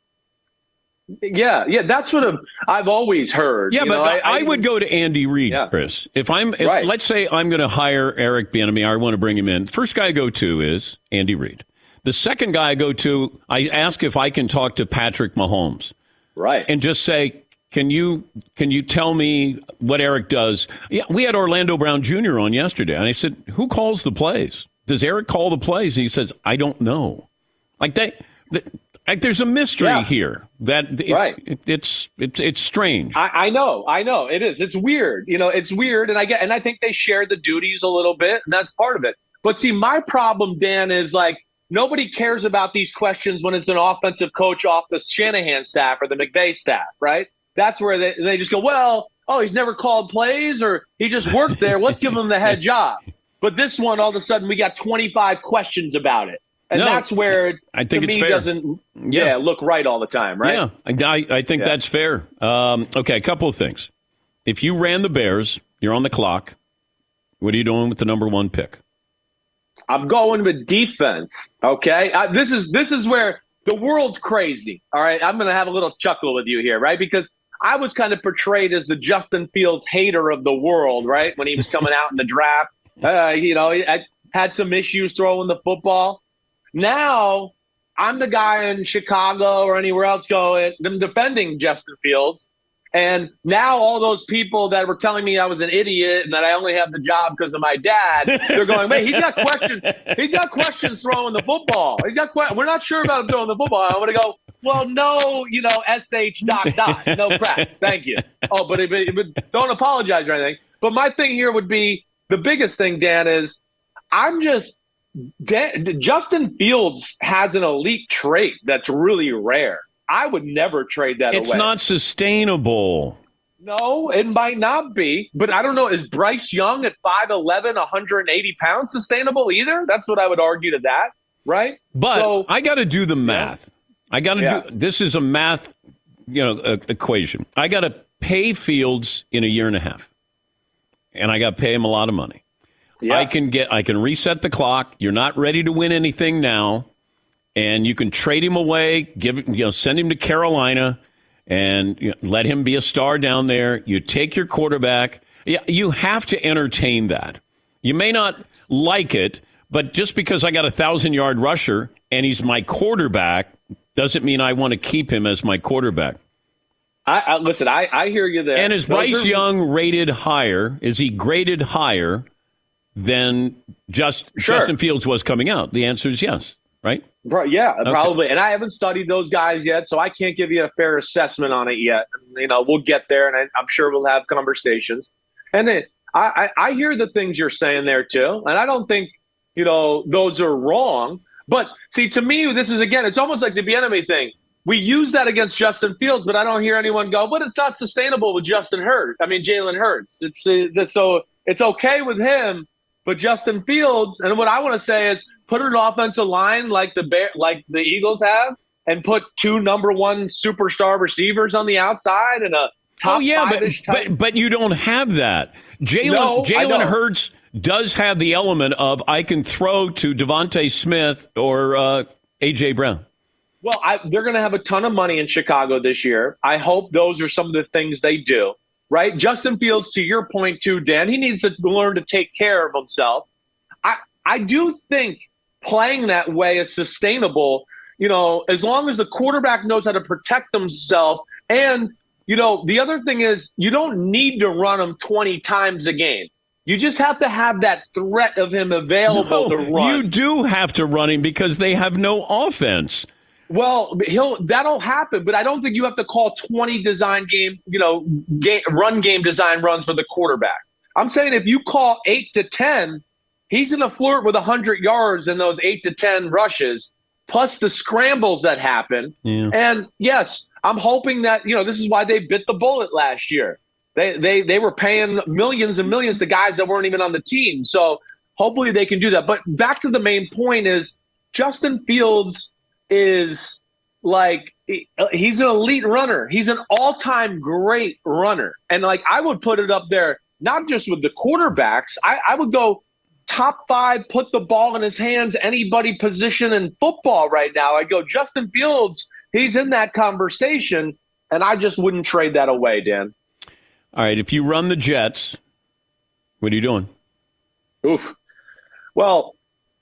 Yeah, yeah, that's what I've always heard. Yeah, you but know, I, I, I would go to Andy Reid, yeah. Chris. If I'm, if, right. let's say I'm going to hire Eric Bieniemy, I want to bring him in. First guy I go to is Andy Reid. The second guy I go to, I ask if I can talk to Patrick Mahomes, right, and just say, can you can you tell me what Eric does? Yeah, we had Orlando Brown Junior on yesterday, and I said, who calls the plays? Does Eric call the plays? And he says, I don't know. Like they. they Like there's a mystery yeah. here that it, right. it, it's it's it's strange. I, I know, I know it is. It's weird, you know. It's weird, and I get, and I think they share the duties a little bit, and that's part of it. But see, my problem, Dan, is like nobody cares about these questions when it's an offensive coach off the Shanahan staff or the McVay staff, right? That's where they they just go, well, oh, he's never called plays, or he just worked there. Let's give him the head job. But this one, all of a sudden, we got twenty-five questions about it. And no, that's where I think to it's me fair. doesn't yeah. yeah look right all the time, right? Yeah, I, I think yeah. that's fair. Um, okay, a couple of things. If you ran the Bears, you're on the clock. What are you doing with the number one pick? I'm going with defense. Okay, I, this is this is where the world's crazy. All right, I'm going to have a little chuckle with you here, right? Because I was kind of portrayed as the Justin Fields hater of the world, right? When he was coming out in the draft, uh, you know, I had some issues throwing the football. Now I'm the guy in Chicago or anywhere else going, I'm defending Justin Fields. And now all those people that were telling me I was an idiot and that I only have the job because of my dad, they're going, wait, he's got questions. He's got questions throwing the football. He's got que- We're not sure about him throwing the football. I'm going to go, well, no, you know, S H dot dot. No crap. Thank you. Oh, but, it, it, but don't apologize or anything. But my thing here would be the biggest thing, Dan, is I'm just, Dan, Justin Fields has an elite trait that's really rare. I would never trade that it's away. It's not sustainable. No, it might not be. But I don't know. Is Bryce Young at five eleven, one hundred eighty pounds sustainable either? That's what I would argue to that, right? But so, I got to do the math. Yeah. I got to yeah. do – this is a math you know, uh, equation. I got to pay Fields in a year and a half, and I got to pay him a lot of money. Yeah. I can get, I can reset the clock. You're not ready to win anything now, and you can trade him away. Give, you know, send him to Carolina, and you know, let him be a star down there. You take your quarterback. Yeah, you have to entertain that. You may not like it, but just because I got a thousand yard rusher and he's my quarterback doesn't mean I want to keep him as my quarterback. I, I listen. I, I hear you there. And is Bryce are, Young rated higher? Is he graded higher than just sure. Justin Fields was coming out? The answer is yes, right? Yeah, okay. probably. And I haven't studied those guys yet, so I can't give you a fair assessment on it yet. You know, we'll get there, and I, I'm sure we'll have conversations. And then I, I, I hear the things you're saying there too, and I don't think you know those are wrong. But see, to me, this is again, it's almost like the Bieniemy thing. We use that against Justin Fields, but I don't hear anyone go, but it's not sustainable with Justin Hurts. I mean, Jalen Hurts. It's uh, so it's okay with him, but Justin Fields. And what I want to say is, put an offensive line like the Bear, like the Eagles have, and put two number one superstar receivers on the outside and a top oh yeah, but, five-ish but but you don't have that. Jalen no, Jalen Hurts does have the element of I can throw to Devontae Smith or uh, A J Brown. Well, I, they're going to have a ton of money in Chicago this year. I hope those are some of the things they do. right? Justin Fields, to your point too, Dan, he needs to learn to take care of himself. I, I do think playing that way is sustainable, you know, as long as the quarterback knows how to protect himself. And, you know, the other thing is you don't need to run him twenty times a game. You just have to have that threat of him available no, to run. You do have to run him because they have no offense. Well, he'll that'll happen, but I don't think you have to call twenty design game, you know, game, run game design runs for the quarterback. I'm saying if you call eight to ten, he's going to flirt with one hundred yards in those eight to ten rushes, plus the scrambles that happen. Yeah. And yes, I'm hoping that, you know, this is why they bit the bullet last year. They they they were paying millions and millions to guys that weren't even on the team. So hopefully they can do that. But back to the main point is Justin Fields is like, he's an elite runner. He's an all-time great runner. And like, I would put it up there, not just with the quarterbacks. I, I would go top five, put the ball in his hands, anybody position in football right now. I'd go Justin Fields. He's in that conversation, and I just wouldn't trade that away, Dan. All right, if you run the Jets, what are you doing? Oof. Well,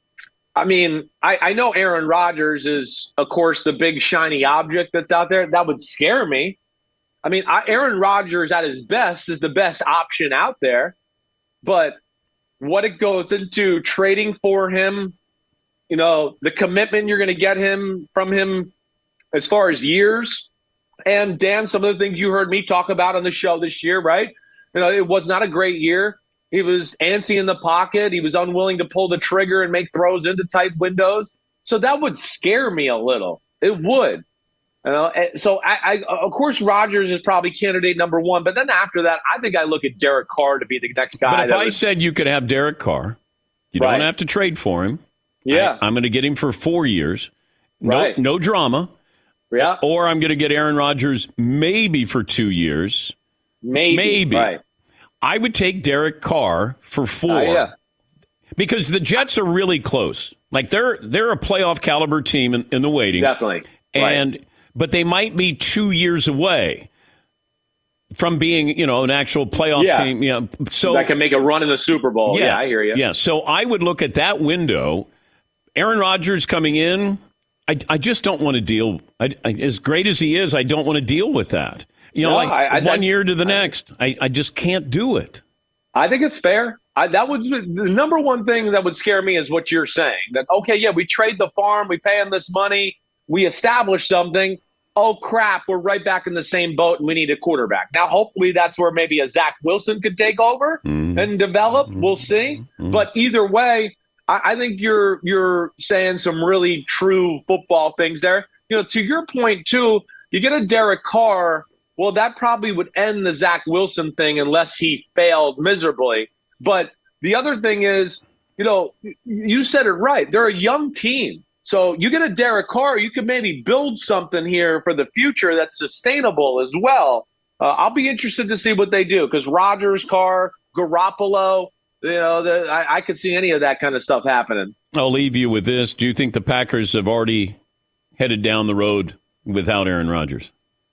I mean, I, I know Aaron Rodgers is, of course, the big shiny object that's out there. That would scare me. I mean, I, Aaron Rodgers at his best is the best option out there. But what it goes into trading for him, you know, the commitment you're going to get him from him as far as years. And, Dan, some of the things you heard me talk about on the show this year, right? You know, it was not a great year. He was antsy in the pocket. He was unwilling to pull the trigger and make throws into tight windows. So that would scare me a little. It would. You know? So, I, I, of course, Rodgers is probably candidate number one. But then after that, I think I look at Derek Carr to be the next guy. But if that I would, said you could have Derek Carr, you Right. don't have to trade for him. Yeah. I, I'm going to get him for four years. No, Right. no drama. Yeah. Or I'm going to get Aaron Rodgers maybe for two years. Maybe. Maybe. Right. I would take Derek Carr for four. Uh, yeah. Because the Jets are really close. Like they're they're a playoff caliber team in, in the waiting. Definitely. And Right. but they might be two years away from being, you know, an actual playoff Yeah. team. Yeah. So that can make a run in the Super Bowl. Yeah, I hear you. Yeah. So I would look at that window. Aaron Rodgers coming in. I, I just don't want to deal. I, I, as great as he is, I don't want to deal with that. You know, No, like I- I- one I- year to the next. I, I just can't do it. I think it's fair. I, that would the number one thing that would scare me is what you're saying. That okay, yeah, we trade the farm, we pay him this money, we establish something. Oh crap, we're right back in the same boat, and we need a quarterback. Now, hopefully, that's where maybe a Zach Wilson could take over Mm-hmm. and develop. We'll see. But either way, I, I think you're you're saying some really true football things there. You know, to your point too, you get a Derek Carr. Well, that probably would end the Zach Wilson thing unless he failed miserably. But the other thing is, you know, you said it right. They're a young team. So you get a Derek Carr, you could maybe build something here for the future that's sustainable as well. Uh, I'll be interested to see what they do because Rodgers, Carr, Garoppolo, you know, the, I, I could see any of that kind of stuff happening. I'll leave you with this. Do you think the Packers have already headed down the road without Aaron Rodgers?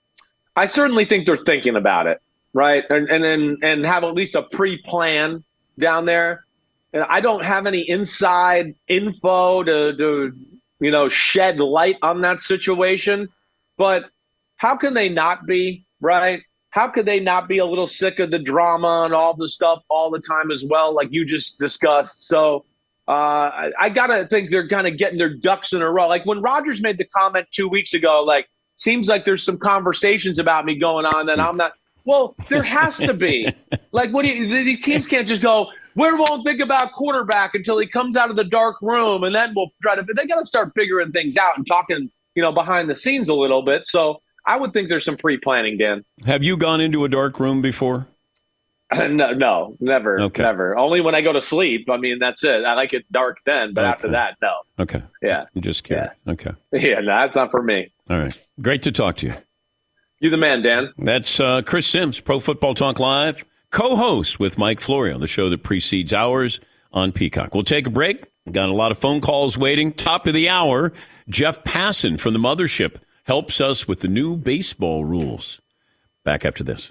I certainly think they're thinking about it, right? And and and, and have at least a pre-plan down there. And I don't have any inside info to, to, you know, shed light on that situation. But how can they not be, right? How could they not be a little sick of the drama and all the stuff all the time as well, like you just discussed? So uh, I, I got to think they're kind of getting their ducks in a row. Like when Rodgers made the comment two weeks ago, like, seems like there's some conversations about me going on that I'm not. Well, there has to be. Like, what do you, these teams can't just go, we won't think about quarterback until he comes out of the dark room, and then we'll try to. They got to start figuring things out and talking, you know, behind the scenes a little bit. So I would think there's some pre-planning, Dan. Have you gone into a dark room before? no, no, never, Okay. never. Only when I go to sleep. I mean, that's it. I like it dark then, but Okay. after that, no. Okay. Yeah. I'm just curious. Okay. Yeah, no, that's not for me. All right. Great to talk to you. You the man, Dan. That's uh, Chris Sims, Pro Football Talk Live, co-host with Mike Florio, the show that precedes ours on Peacock. We'll take a break. Got a lot of phone calls waiting. Top of the hour, Jeff Passan from the Mothership helps us with the new baseball rules. Back after this.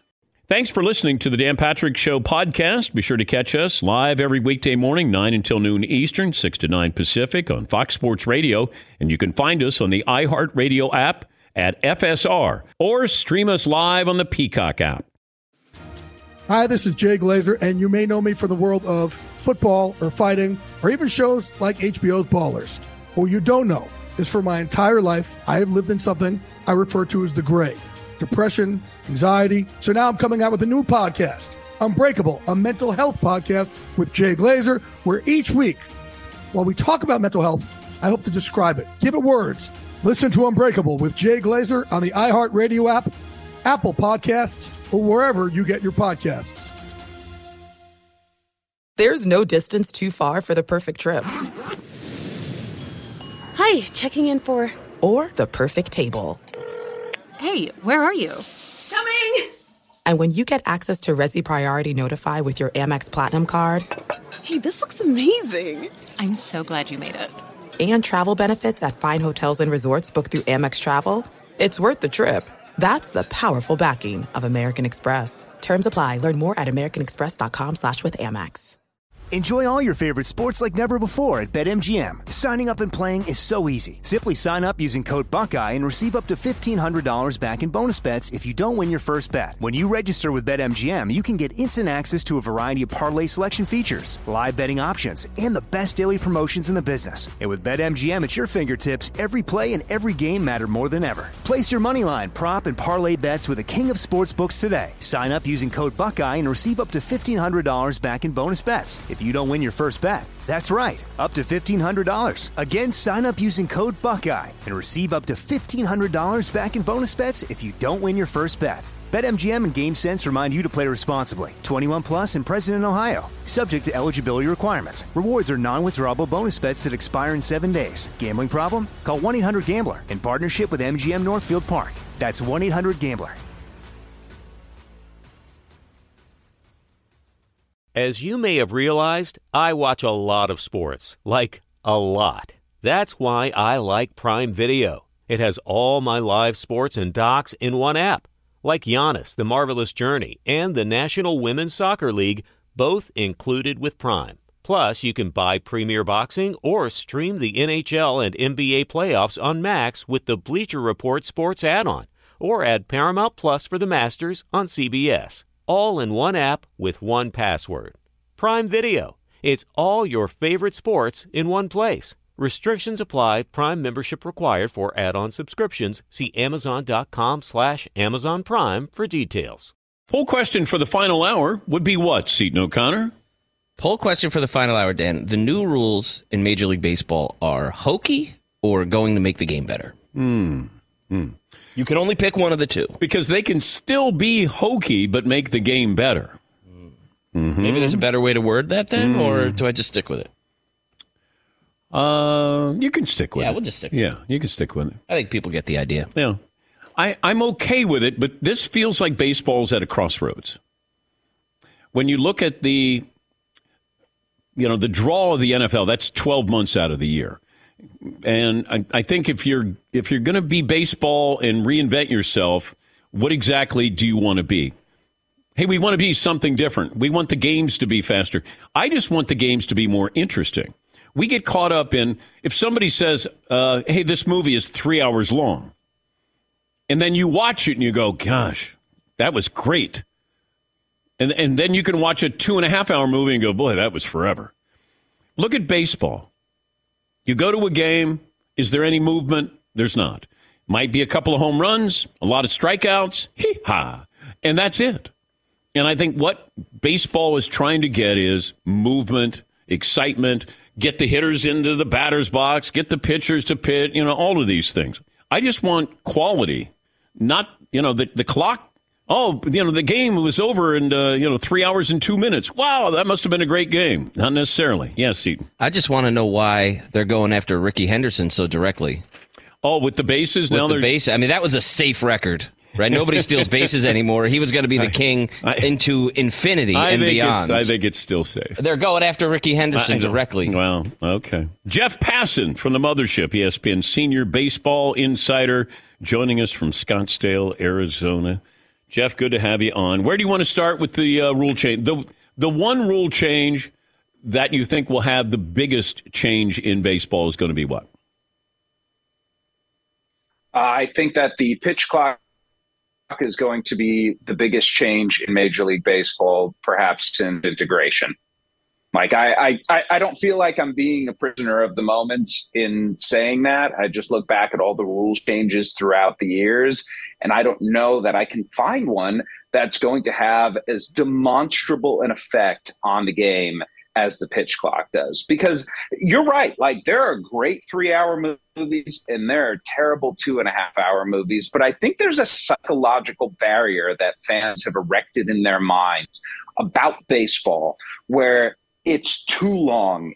Thanks for listening to the Dan Patrick Show podcast. Be sure to catch us live every weekday morning, nine until noon Eastern, six to nine Pacific on Fox Sports Radio. And you can find us on the iHeartRadio app at F S R or stream us live on the Peacock app. Hi, this is Jay Glazer, and you may know me from the world of football or fighting or even shows like H B O's Ballers. What you don't know is for my entire life, I have lived in something I refer to as the gray. Depression, anxiety. So now I'm coming out with a new podcast, Unbreakable, a mental health podcast with Jay Glazer, where each week, while we talk about mental health, I hope to describe it, give it words. Listen to Unbreakable with Jay Glazer on the iHeartRadio app, Apple Podcasts, or wherever you get your podcasts. There's no distance too far for the perfect trip. Hi, checking in for... Or the perfect table. Hey, where are you? Coming! And when you get access to Resi Priority Notify with your Amex Platinum card... Hey, this looks amazing! I'm so glad you made it. And travel benefits at fine hotels and resorts booked through Amex Travel, it's worth the trip. That's the powerful backing of American Express. Terms apply. Learn more at americanexpress.com slash with Amex. Enjoy all your favorite sports like never before at BetMGM. Signing up and playing is so easy. Simply sign up using code Buckeye and receive up to fifteen hundred dollars back in bonus bets if you don't win your first bet. When you register with BetMGM, you can get instant access to a variety of parlay selection features, live betting options, and the best daily promotions in the business. And with BetMGM at your fingertips, every play and every game matter more than ever. Place your moneyline, prop, and parlay bets with the king of sportsbooks today. Sign up using code Buckeye and receive up to fifteen hundred dollars back in bonus bets if you don't win your first bet. That's right, up to fifteen hundred dollars. Again, sign up using code Buckeye and receive up to fifteen hundred dollars back in bonus bets if you don't win your first bet. BetMGM and GameSense remind you to play responsibly. twenty-one plus and present in Ohio. Subject to eligibility requirements. Rewards are non-withdrawable bonus bets that expire in seven days. Gambling problem? Call one eight hundred gambler in partnership with M G M Northfield Park. That's one eight hundred gambler. As you may have realized, I watch a lot of sports. Like, a lot. That's why I like Prime Video. It has all my live sports and docs in one app. Like Giannis, The Marvelous Journey, and the National Women's Soccer League, both included with Prime. Plus, you can buy Premier Boxing or stream the N H L and N B A playoffs on Max with the Bleacher Report Sports add-on. Or add Paramount Plus for the Masters on C B S. All in one app with one password. Prime Video. It's all your favorite sports in one place. Restrictions apply. Prime membership required for add-on subscriptions. See amazon.com slash Amazon Prime for details. Poll question for the final hour would be what, Seton O'Connor? Poll question for the final hour, Dan. The new rules in Major League Baseball are hokey or going to make the game better? Hmm. Hmm. You can only pick one of the two. Because they can still be hokey, but make the game better. Mm-hmm. Maybe there's a better way to word that then, mm. or do I just stick with it? Uh, you can stick with yeah, it. Yeah, we'll just stick with yeah, it. Yeah, you can stick with it. I think people get the idea. Yeah. I, I'm okay with it, but this feels like baseball's at a crossroads. When you look at the, you know, the draw of the N F L, that's twelve months out of the year. And I, I think if you're if you're going to be baseball and reinvent yourself, what exactly do you want to be? Hey, we want to be something different. We want the games to be faster. I just want the games to be more interesting. We get caught up in, if somebody says, uh, hey, this movie is three hours long, and then you watch it and you go, gosh, that was great. And, and then you can watch a two and a half hour movie and go, boy, that was forever. Look at baseball. You go to a game, is there any movement? There's not. Might be a couple of home runs, a lot of strikeouts, hee-ha, and that's it. And I think what baseball is trying to get is movement, excitement, get the hitters into the batter's box, get the pitchers to pitch, you know, all of these things. I just want quality, not, you know, the, the clock. Oh, you know, the game was over in, uh, you know, three hours and two minutes. Wow, that must have been a great game. Not necessarily. Yes, Eaton. I just want to know why they're going after Ricky Henderson so directly. Oh, with the bases? With now the they're... base. I mean, that was a safe record, right? Nobody steals bases anymore. He was going to be the king I, into infinity I and think beyond. It's, I think it's still safe. They're going after Ricky Henderson directly. Well, okay. Jeff Passan from the Mothership, E S P N senior baseball insider, joining us from Scottsdale, Arizona. Jeff, good to have you on. Where do you want to start with the uh, rule change? The the one rule change that you think will have the biggest change in baseball is going to be what? Uh, I think that the pitch clock is going to be the biggest change in Major League Baseball, perhaps since integration. Like, I, I, I don't feel like I'm being a prisoner of the moment in saying that. I just look back at all the rule changes throughout the years, and I don't know that I can find one that's going to have as demonstrable an effect on the game as the pitch clock does. Because you're right, like, there are great three-hour movies and there are terrible two-and-a-half-hour movies, but I think there's a psychological barrier that fans have erected in their minds about baseball where it's too long,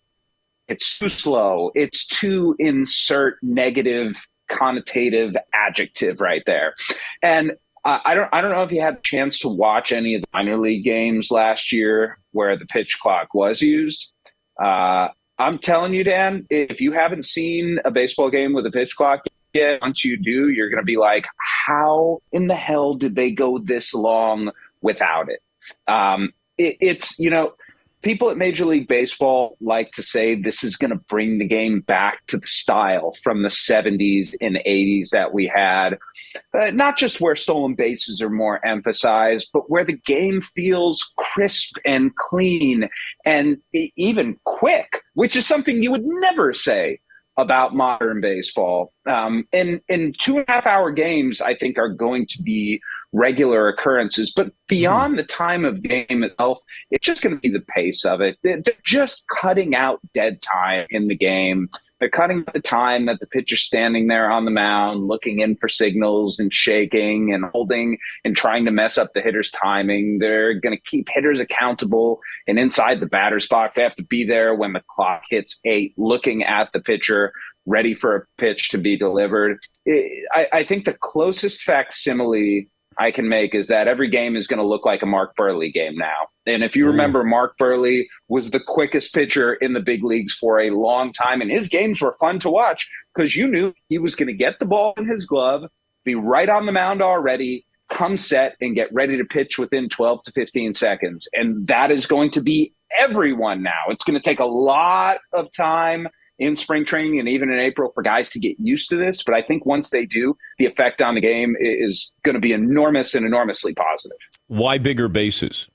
it's too slow, it's too insert negative connotative adjective right there. And uh, I don't I don't know if you had a chance to watch any of the minor league games last year where the pitch clock was used. Uh, I'm telling you, Dan, if you haven't seen a baseball game with a pitch clock yet, once you do, you're going to be like, how in the hell did they go this long without it? Um, it it's, you know, people at Major League Baseball like to say this is going to bring the game back to the style from the seventies and eighties that we had, uh, not just where stolen bases are more emphasized, but where the game feels crisp and clean and even quick, which is something you would never say about modern baseball. Um, and, and two and a half hour games, I think, are going to be regular occurrences. But beyond the time of game itself, it's just going to be the pace of it. They're just cutting out dead time in the game. They're cutting out the time that the pitcher's standing there on the mound, looking in for signals and shaking and holding and trying to mess up the hitter's timing. They're going to keep hitters accountable. And inside the batter's box, they have to be there when the clock hits eight, looking at the pitcher, ready for a pitch to be delivered. I, I think the closest facsimile I can make is that every game is going to look like a Mark Burley game now. And if you remember, Mark Burley was the quickest pitcher in the big leagues for a long time, and his games were fun to watch because you knew he was going to get the ball in his glove, be right on the mound already, come set, and get ready to pitch within twelve to fifteen seconds. And that is going to be everyone now. It's going to take a lot of time in spring training and even in April for guys to get used to this. But I think once they do, the effect on the game is going to be enormous and enormously positive. Why bigger bases?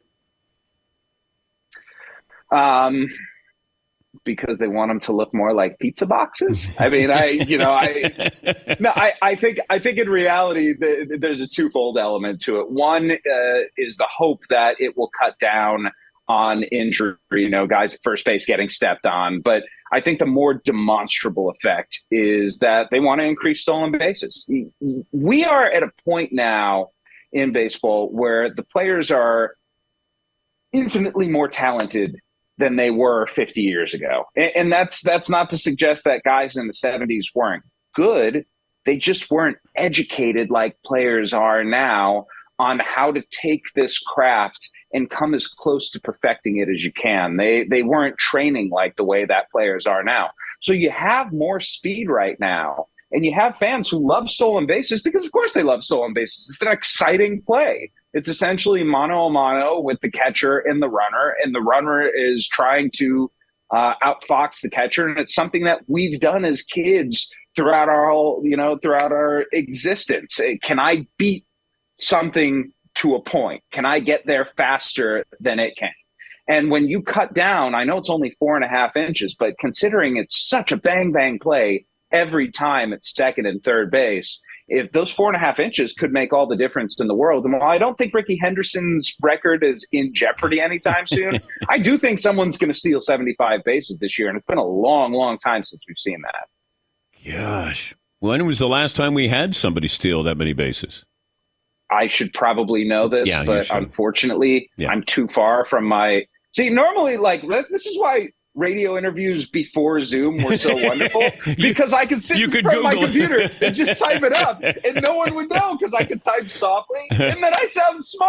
Um, because they want them to look more like pizza boxes. I mean, I, you know, I, no, I, I think, I think in reality, the, there's a twofold element to it. One uh, is the hope that it will cut down on injury, you know, guys at first base getting stepped on. But I think the more demonstrable effect is that they want to increase stolen bases. We are at a point now in baseball where the players are infinitely more talented than they were fifty years ago. And that's that's not to suggest that guys in the seventies weren't good. They just weren't educated like players are now on how to take this craft and come as close to perfecting it as you can. They they weren't training like the way that players are now. So you have more speed right now, and you have fans who love stolen bases because, of course, they love stolen bases. It's an exciting play. It's essentially mano a mano with the catcher and the runner, and the runner is trying to uh, outfox the catcher, and it's something that we've done as kids throughout our whole, you know, throughout our existence. Can I beat something to a point? Can I get there faster than it can? And when you cut down, I know it's only four and a half inches, but considering it's such a bang bang play every time at second and third base, if those four and a half inches could make all the difference in the world. And while I don't think Ricky Henderson's record is in jeopardy anytime soon, I do think someone's going to steal seventy-five bases this year. And it's been a long, long time since we've seen that. Gosh, when was the last time we had somebody steal that many bases? I should probably know this, yeah, but unfortunately, yeah. I'm too far from my. See, normally, like, this is why radio interviews before Zoom were so wonderful, because I could sit you in could front of my Google computer and just type it up, and no one would know because I could type softly, and then I sound smart.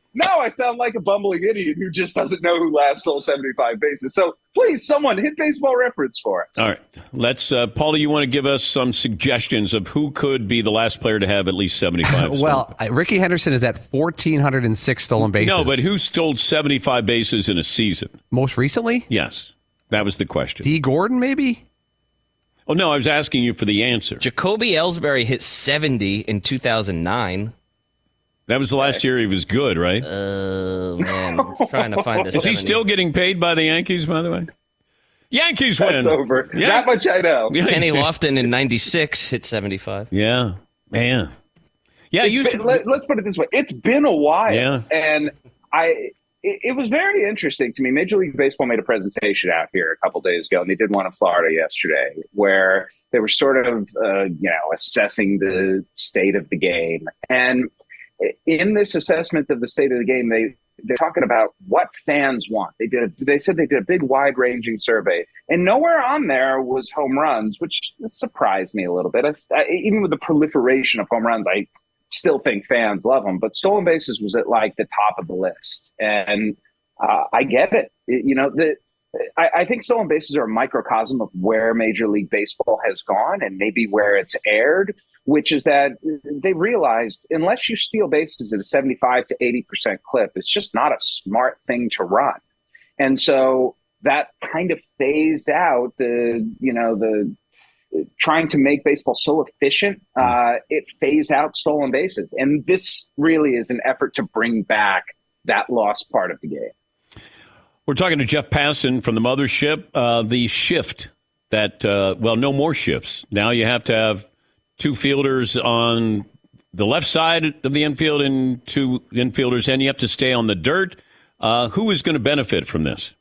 now I sound like a bumbling idiot who just doesn't know who last stole seventy-five bases. So please, someone hit Baseball Reference for us. All right. Let's, uh, Paulie, you want to give us some suggestions of who could be the last player to have at least seventy-five? Well, uh, Ricky Henderson is at one thousand four hundred six stolen bases. No, but who stole seventy-five bases in a season? Most recently? Yes. That was the question. D. Gordon, maybe? Oh, no, I was asking you for the answer. Jacoby Ellsbury hit seventy in two thousand nine. That was the last year he was good, right? Oh, uh, man. I'm trying to find a Is he seventy. still getting paid by the Yankees, by the way? Yankees win. That's over. Yeah. That much I know. Kenny Lofton in ninety-six hit seventy-five. Yeah. Man. Yeah, It's used been- to... let, let's put it this way. It's been a while. Yeah. And I it, it was very interesting to me. Major League Baseball made a presentation out here a couple days ago, and they did one in Florida yesterday, where they were sort of, uh, you know, assessing the state of the game. And in this assessment of the state of the game, they they're talking about what fans want. They did. They said they did a big, wide-ranging survey, and nowhere on there was home runs, which surprised me a little bit. I, I, even with the proliferation of home runs, I still think fans love them. But stolen bases was at like the top of the list, and uh, I get it. it you know, the I, I think stolen bases are a microcosm of where Major League Baseball has gone, and maybe where it's aired, which is that they realized unless you steal bases at a seventy-five to eighty percent clip, it's just not a smart thing to run. And so that kind of phased out the, you know, the trying to make baseball so efficient, uh, it phased out stolen bases. And this really is an effort to bring back that lost part of the game. We're talking to Jeff Passan from the Mothership. Uh, the shift that, uh, well, no more shifts. Now you have to have two fielders on the left side of the infield and two infielders, and you have to stay on the dirt. Uh, who is going to benefit from this?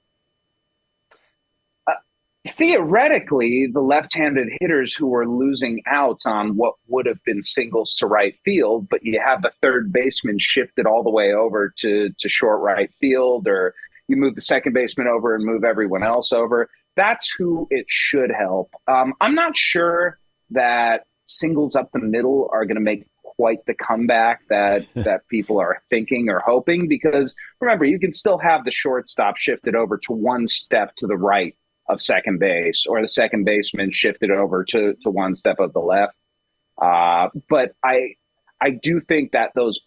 Uh, theoretically, the left-handed hitters who are losing outs on what would have been singles to right field, but you have the third baseman shifted all the way over to, to short right field, or you move the second baseman over and move everyone else over. That's who it should help. Um, I'm not sure that singles up the middle are going to make quite the comeback that that people are thinking or hoping, because remember, you can still have the shortstop shifted over to one step to the right of second base, or the second baseman shifted over to, to one step of the left. Uh, but I I do think that those.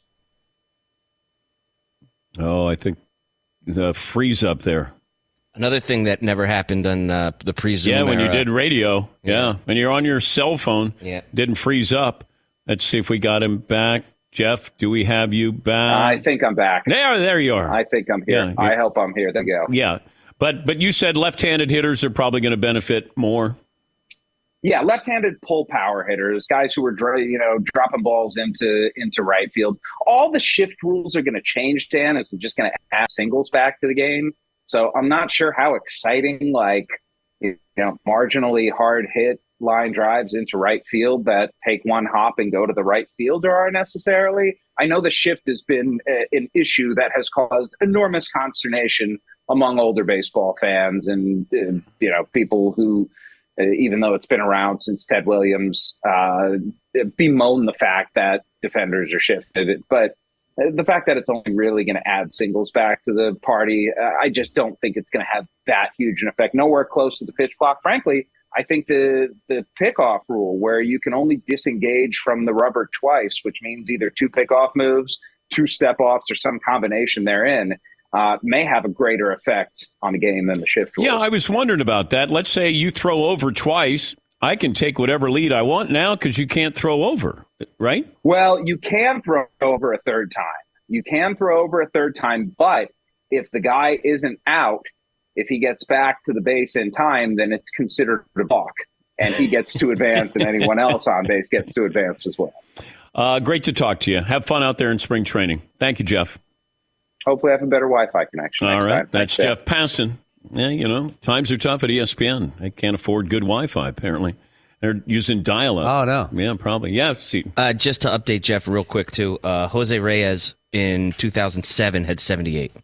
Oh, I think the freeze up there. Another thing that never happened on uh, the pre-Zoom Yeah, when you era. did radio. Yeah. Yeah. When you're on your cell phone, Yeah. didn't freeze up. Let's see if we got him back. Jeff, do we have you back? I think I'm back. There, there you are. I think I'm here. Yeah, I yeah. hope I'm here. There you go. Yeah. But but you said left-handed hitters are probably going to benefit more. Yeah, left-handed pull power hitters, guys who are dri- you know dropping balls into into right field. All the shift rules are going to change, Dan. Is just going to add singles back to the game. So I'm not sure how exciting, like you know, marginally hard hit line drives into right field that take one hop and go to the right fielder are necessarily. I know the shift has been a, an issue that has caused enormous consternation among older baseball fans and, and you know people who. Uh, even though it's been around since Ted Williams, uh, bemoan the fact that defenders are shifted. But uh, the fact that it's only really going to add singles back to the party, uh, I just don't think it's going to have that huge an effect. Nowhere close to the pitch clock. Frankly, I think the, the pickoff rule, where you can only disengage from the rubber twice, which means either two pickoff moves, two step-offs, or some combination therein, Uh, may have a greater effect on the game than the shift rule. Yeah, I was wondering about that. Let's say you throw over twice. I can take whatever lead I want now because you can't throw over, right? Well, you can throw over a third time. You can throw over a third time, but if the guy isn't out, if he gets back to the base in time, then it's considered a balk, and he gets to advance, and anyone else on base gets to advance as well. Uh, great to talk to you. Have fun out there in spring training. Thank you, Jeff. Hopefully I have a better Wi-Fi connection All next right. time. That's Thanks, Jeff Passan. Yeah, you know, times are tough at E S P N. They can't afford good Wi-Fi, apparently. They're using dial-up. Oh, no. Yeah, probably. Yeah, see. Uh, just to update Jeff real quick, too, uh, Jose Reyes in two thousand seven had seventy-eight.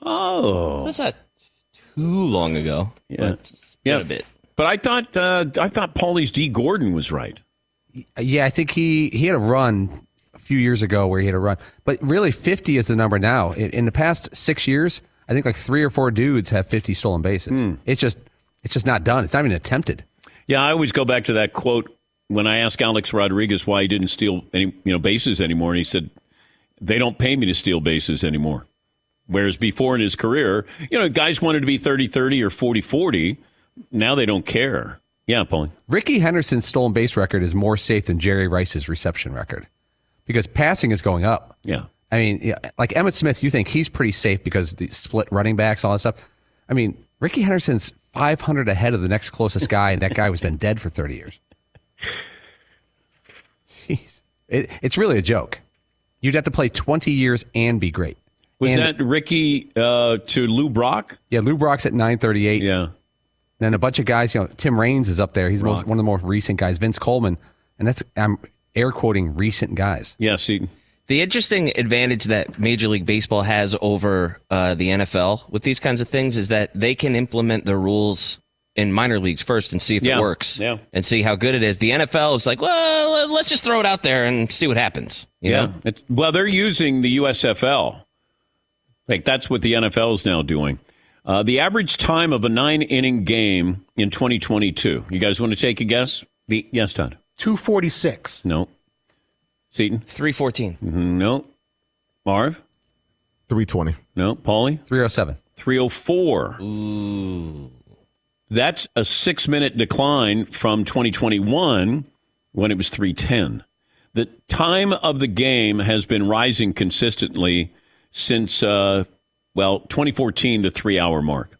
Oh. That's not too long ago. Yeah. But it's been Yeah. a bit. But I thought uh, I thought Paulie's D. Gordon was right. Yeah, I think he, he had a run few years ago where he had a run. But really, fifty is the number now. In, in the past six years, I think like three or four dudes have fifty stolen bases. Mm. It's just it's just not done. It's not even attempted. Yeah, I always go back to that quote when I asked Alex Rodriguez why he didn't steal any you know bases anymore, and he said, they don't pay me to steal bases anymore. Whereas before in his career, you know, guys wanted to be thirty thirty or forty forty. Now they don't care. Yeah, Paulie. Ricky Henderson's stolen base record is more safe than Jerry Rice's reception record because passing is going up. Yeah. I mean, yeah, like Emmitt Smith, you think he's pretty safe because the split running backs, all that stuff. I mean, Ricky Henderson's five hundred ahead of the next closest guy, and that guy has been dead for thirty years. Jeez. It, it's really a joke. You'd have to play twenty years and be great. Was and, that Ricky uh, to Lou Brock? Yeah, Lou Brock's at nine thirty-eight. Yeah. Then a bunch of guys, you know, Tim Raines is up there. He's most, one of the more recent guys. Vince Coleman. And that's, I'm air quoting recent guys. Yeah, see. The interesting advantage that Major League Baseball has over uh, the N F L with these kinds of things is that they can implement the rules in minor leagues first and see if yeah. it works yeah. and see how good it is. The N F L is like, well, let's just throw it out there and see what happens. You yeah. know? It's, well, they're using the U S F L. Like that's what the N F L is now doing. Uh, the average time of a nine-inning game in twenty twenty-two. You guys want to take a guess? The, yes, Todd. two forty-six. No. Seton? three fourteen. Mm-hmm. No. Marv? three twenty. No. Paulie? three oh seven. three oh four. Ooh. That's a six-minute decline from twenty twenty-one when it was three ten. The time of the game has been rising consistently since, uh, well, twenty fourteen, the three-hour mark.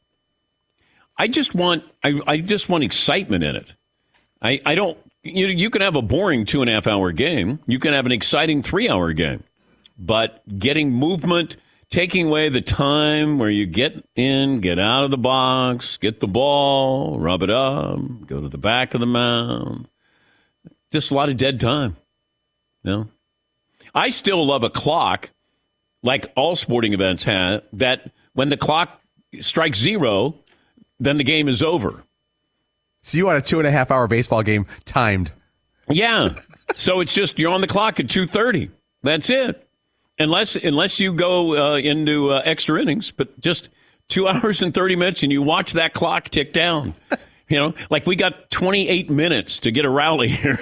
I just want, I, I just want excitement in it. I, I don't. You, you can have a boring two-and-a-half-hour game. You can have an exciting three-hour game. But getting movement, taking away the time where you get in, get out of the box, get the ball, rub it up, go to the back of the mound. Just a lot of dead time. You know? I still love a clock, like all sporting events have, that when the clock strikes zero, then the game is over. So you want a two and a half hour baseball game timed? Yeah. So it's just you're on the clock at two thirty. That's it. Unless unless you go uh, into uh, extra innings, but just two hours and thirty minutes, and you watch that clock tick down. You know, like we got twenty-eight minutes to get a rally here.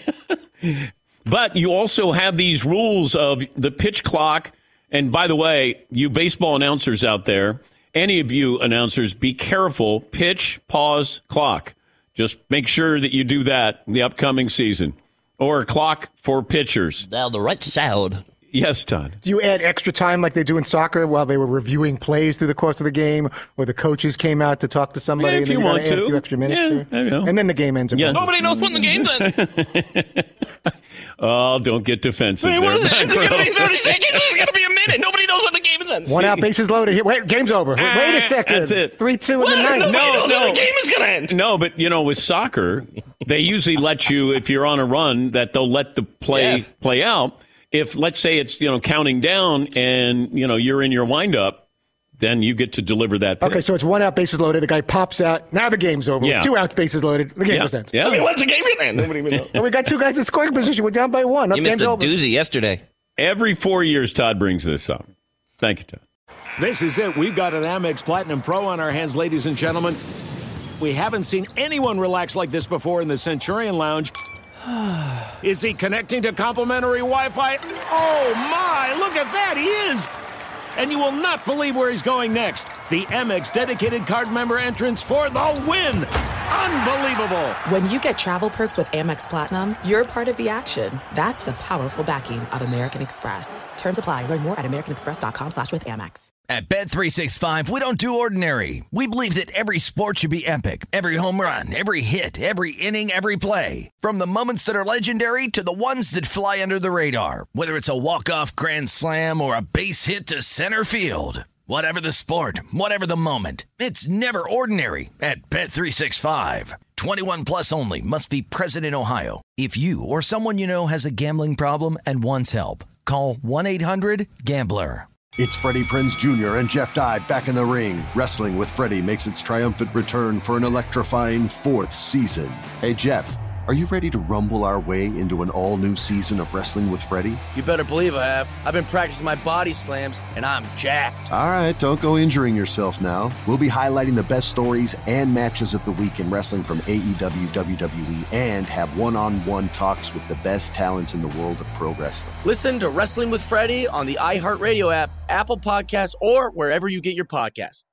But you also have these rules of the pitch clock. And by the way, you baseball announcers out there, any of you announcers, be careful. Pitch, pause, clock. Just make sure that you do that the upcoming season. Or a clock for pitchers. Now the right sound. Yes, Todd. Do you add extra time like they do in soccer while they were reviewing plays through the course of the game, or the coaches came out to talk to somebody? Yeah, if and then you you want add to. a few extra minutes Yeah, there? I know. And then the game ends. Yeah. Nobody knows when the game's in. Oh, don't get defensive. Wait, there, what is it? It's Macro. going to be thirty seconds. It's going to be a minute. Nobody knows when the game is in. One out, bases loaded. Here, wait, game's over. Wait, wait a second. That's it. Three, two, in the What? ninth. Nobody No, knows no. when the game is going to end. No, but, you know, with soccer, they usually let you, if you're on a run, that they'll let the play Yeah. play out. If, let's say it's, you know, counting down and, you know, you're in your windup, then you get to deliver that pitch. Okay, so it's one out, bases loaded. The guy pops out. Now the game's over. Yeah. Two outs, bases loaded. The game Yeah. just ends. Yeah. I mean, when's the game going to end? Nobody even knows. And we got two guys in scoring position. We're down by one. You The missed game's a over. doozy yesterday. Every four years, Todd brings this up. Thank you, Todd. This is it. We've got an Amex Platinum Pro on our hands, ladies and gentlemen. We haven't seen anyone relax like this before in the Centurion Lounge. Is he connecting to complimentary Wi-Fi? Oh, my. Look at that. He is. And you will not believe where he's going next. The Amex dedicated card member entrance for the win. Unbelievable. When you get travel perks with Amex Platinum, you're part of the action. That's the powerful backing of American Express. Terms apply. Learn more at americanexpress.com slash with Amex. At Bet three sixty-five, we don't do ordinary. We believe that every sport should be epic. Every home run, every hit, every inning, every play. From the moments that are legendary to the ones that fly under the radar. Whether it's a walk-off grand slam or a base hit to center field. Whatever the sport, whatever the moment. It's never ordinary at Bet three sixty-five. twenty-one plus only. Must be present in Ohio. If you or someone you know has a gambling problem and wants help, call one eight hundred gambler. It's Freddie Prinze Junior and Jeff Dye back in the ring. Wrestling with Freddie makes its triumphant return for an electrifying fourth season. Hey, Jeff, Are you ready to rumble our way into an all-new season of Wrestling with Freddie? You better believe I have. I've been practicing my body slams, and I'm jacked. All right, don't go injuring yourself now. We'll be highlighting the best stories and matches of the week in wrestling from A E W, W W E, and have one-on-one talks with the best talents in the world of pro wrestling. Listen to Wrestling with Freddie on the iHeartRadio app, Apple Podcasts, or wherever you get your podcasts.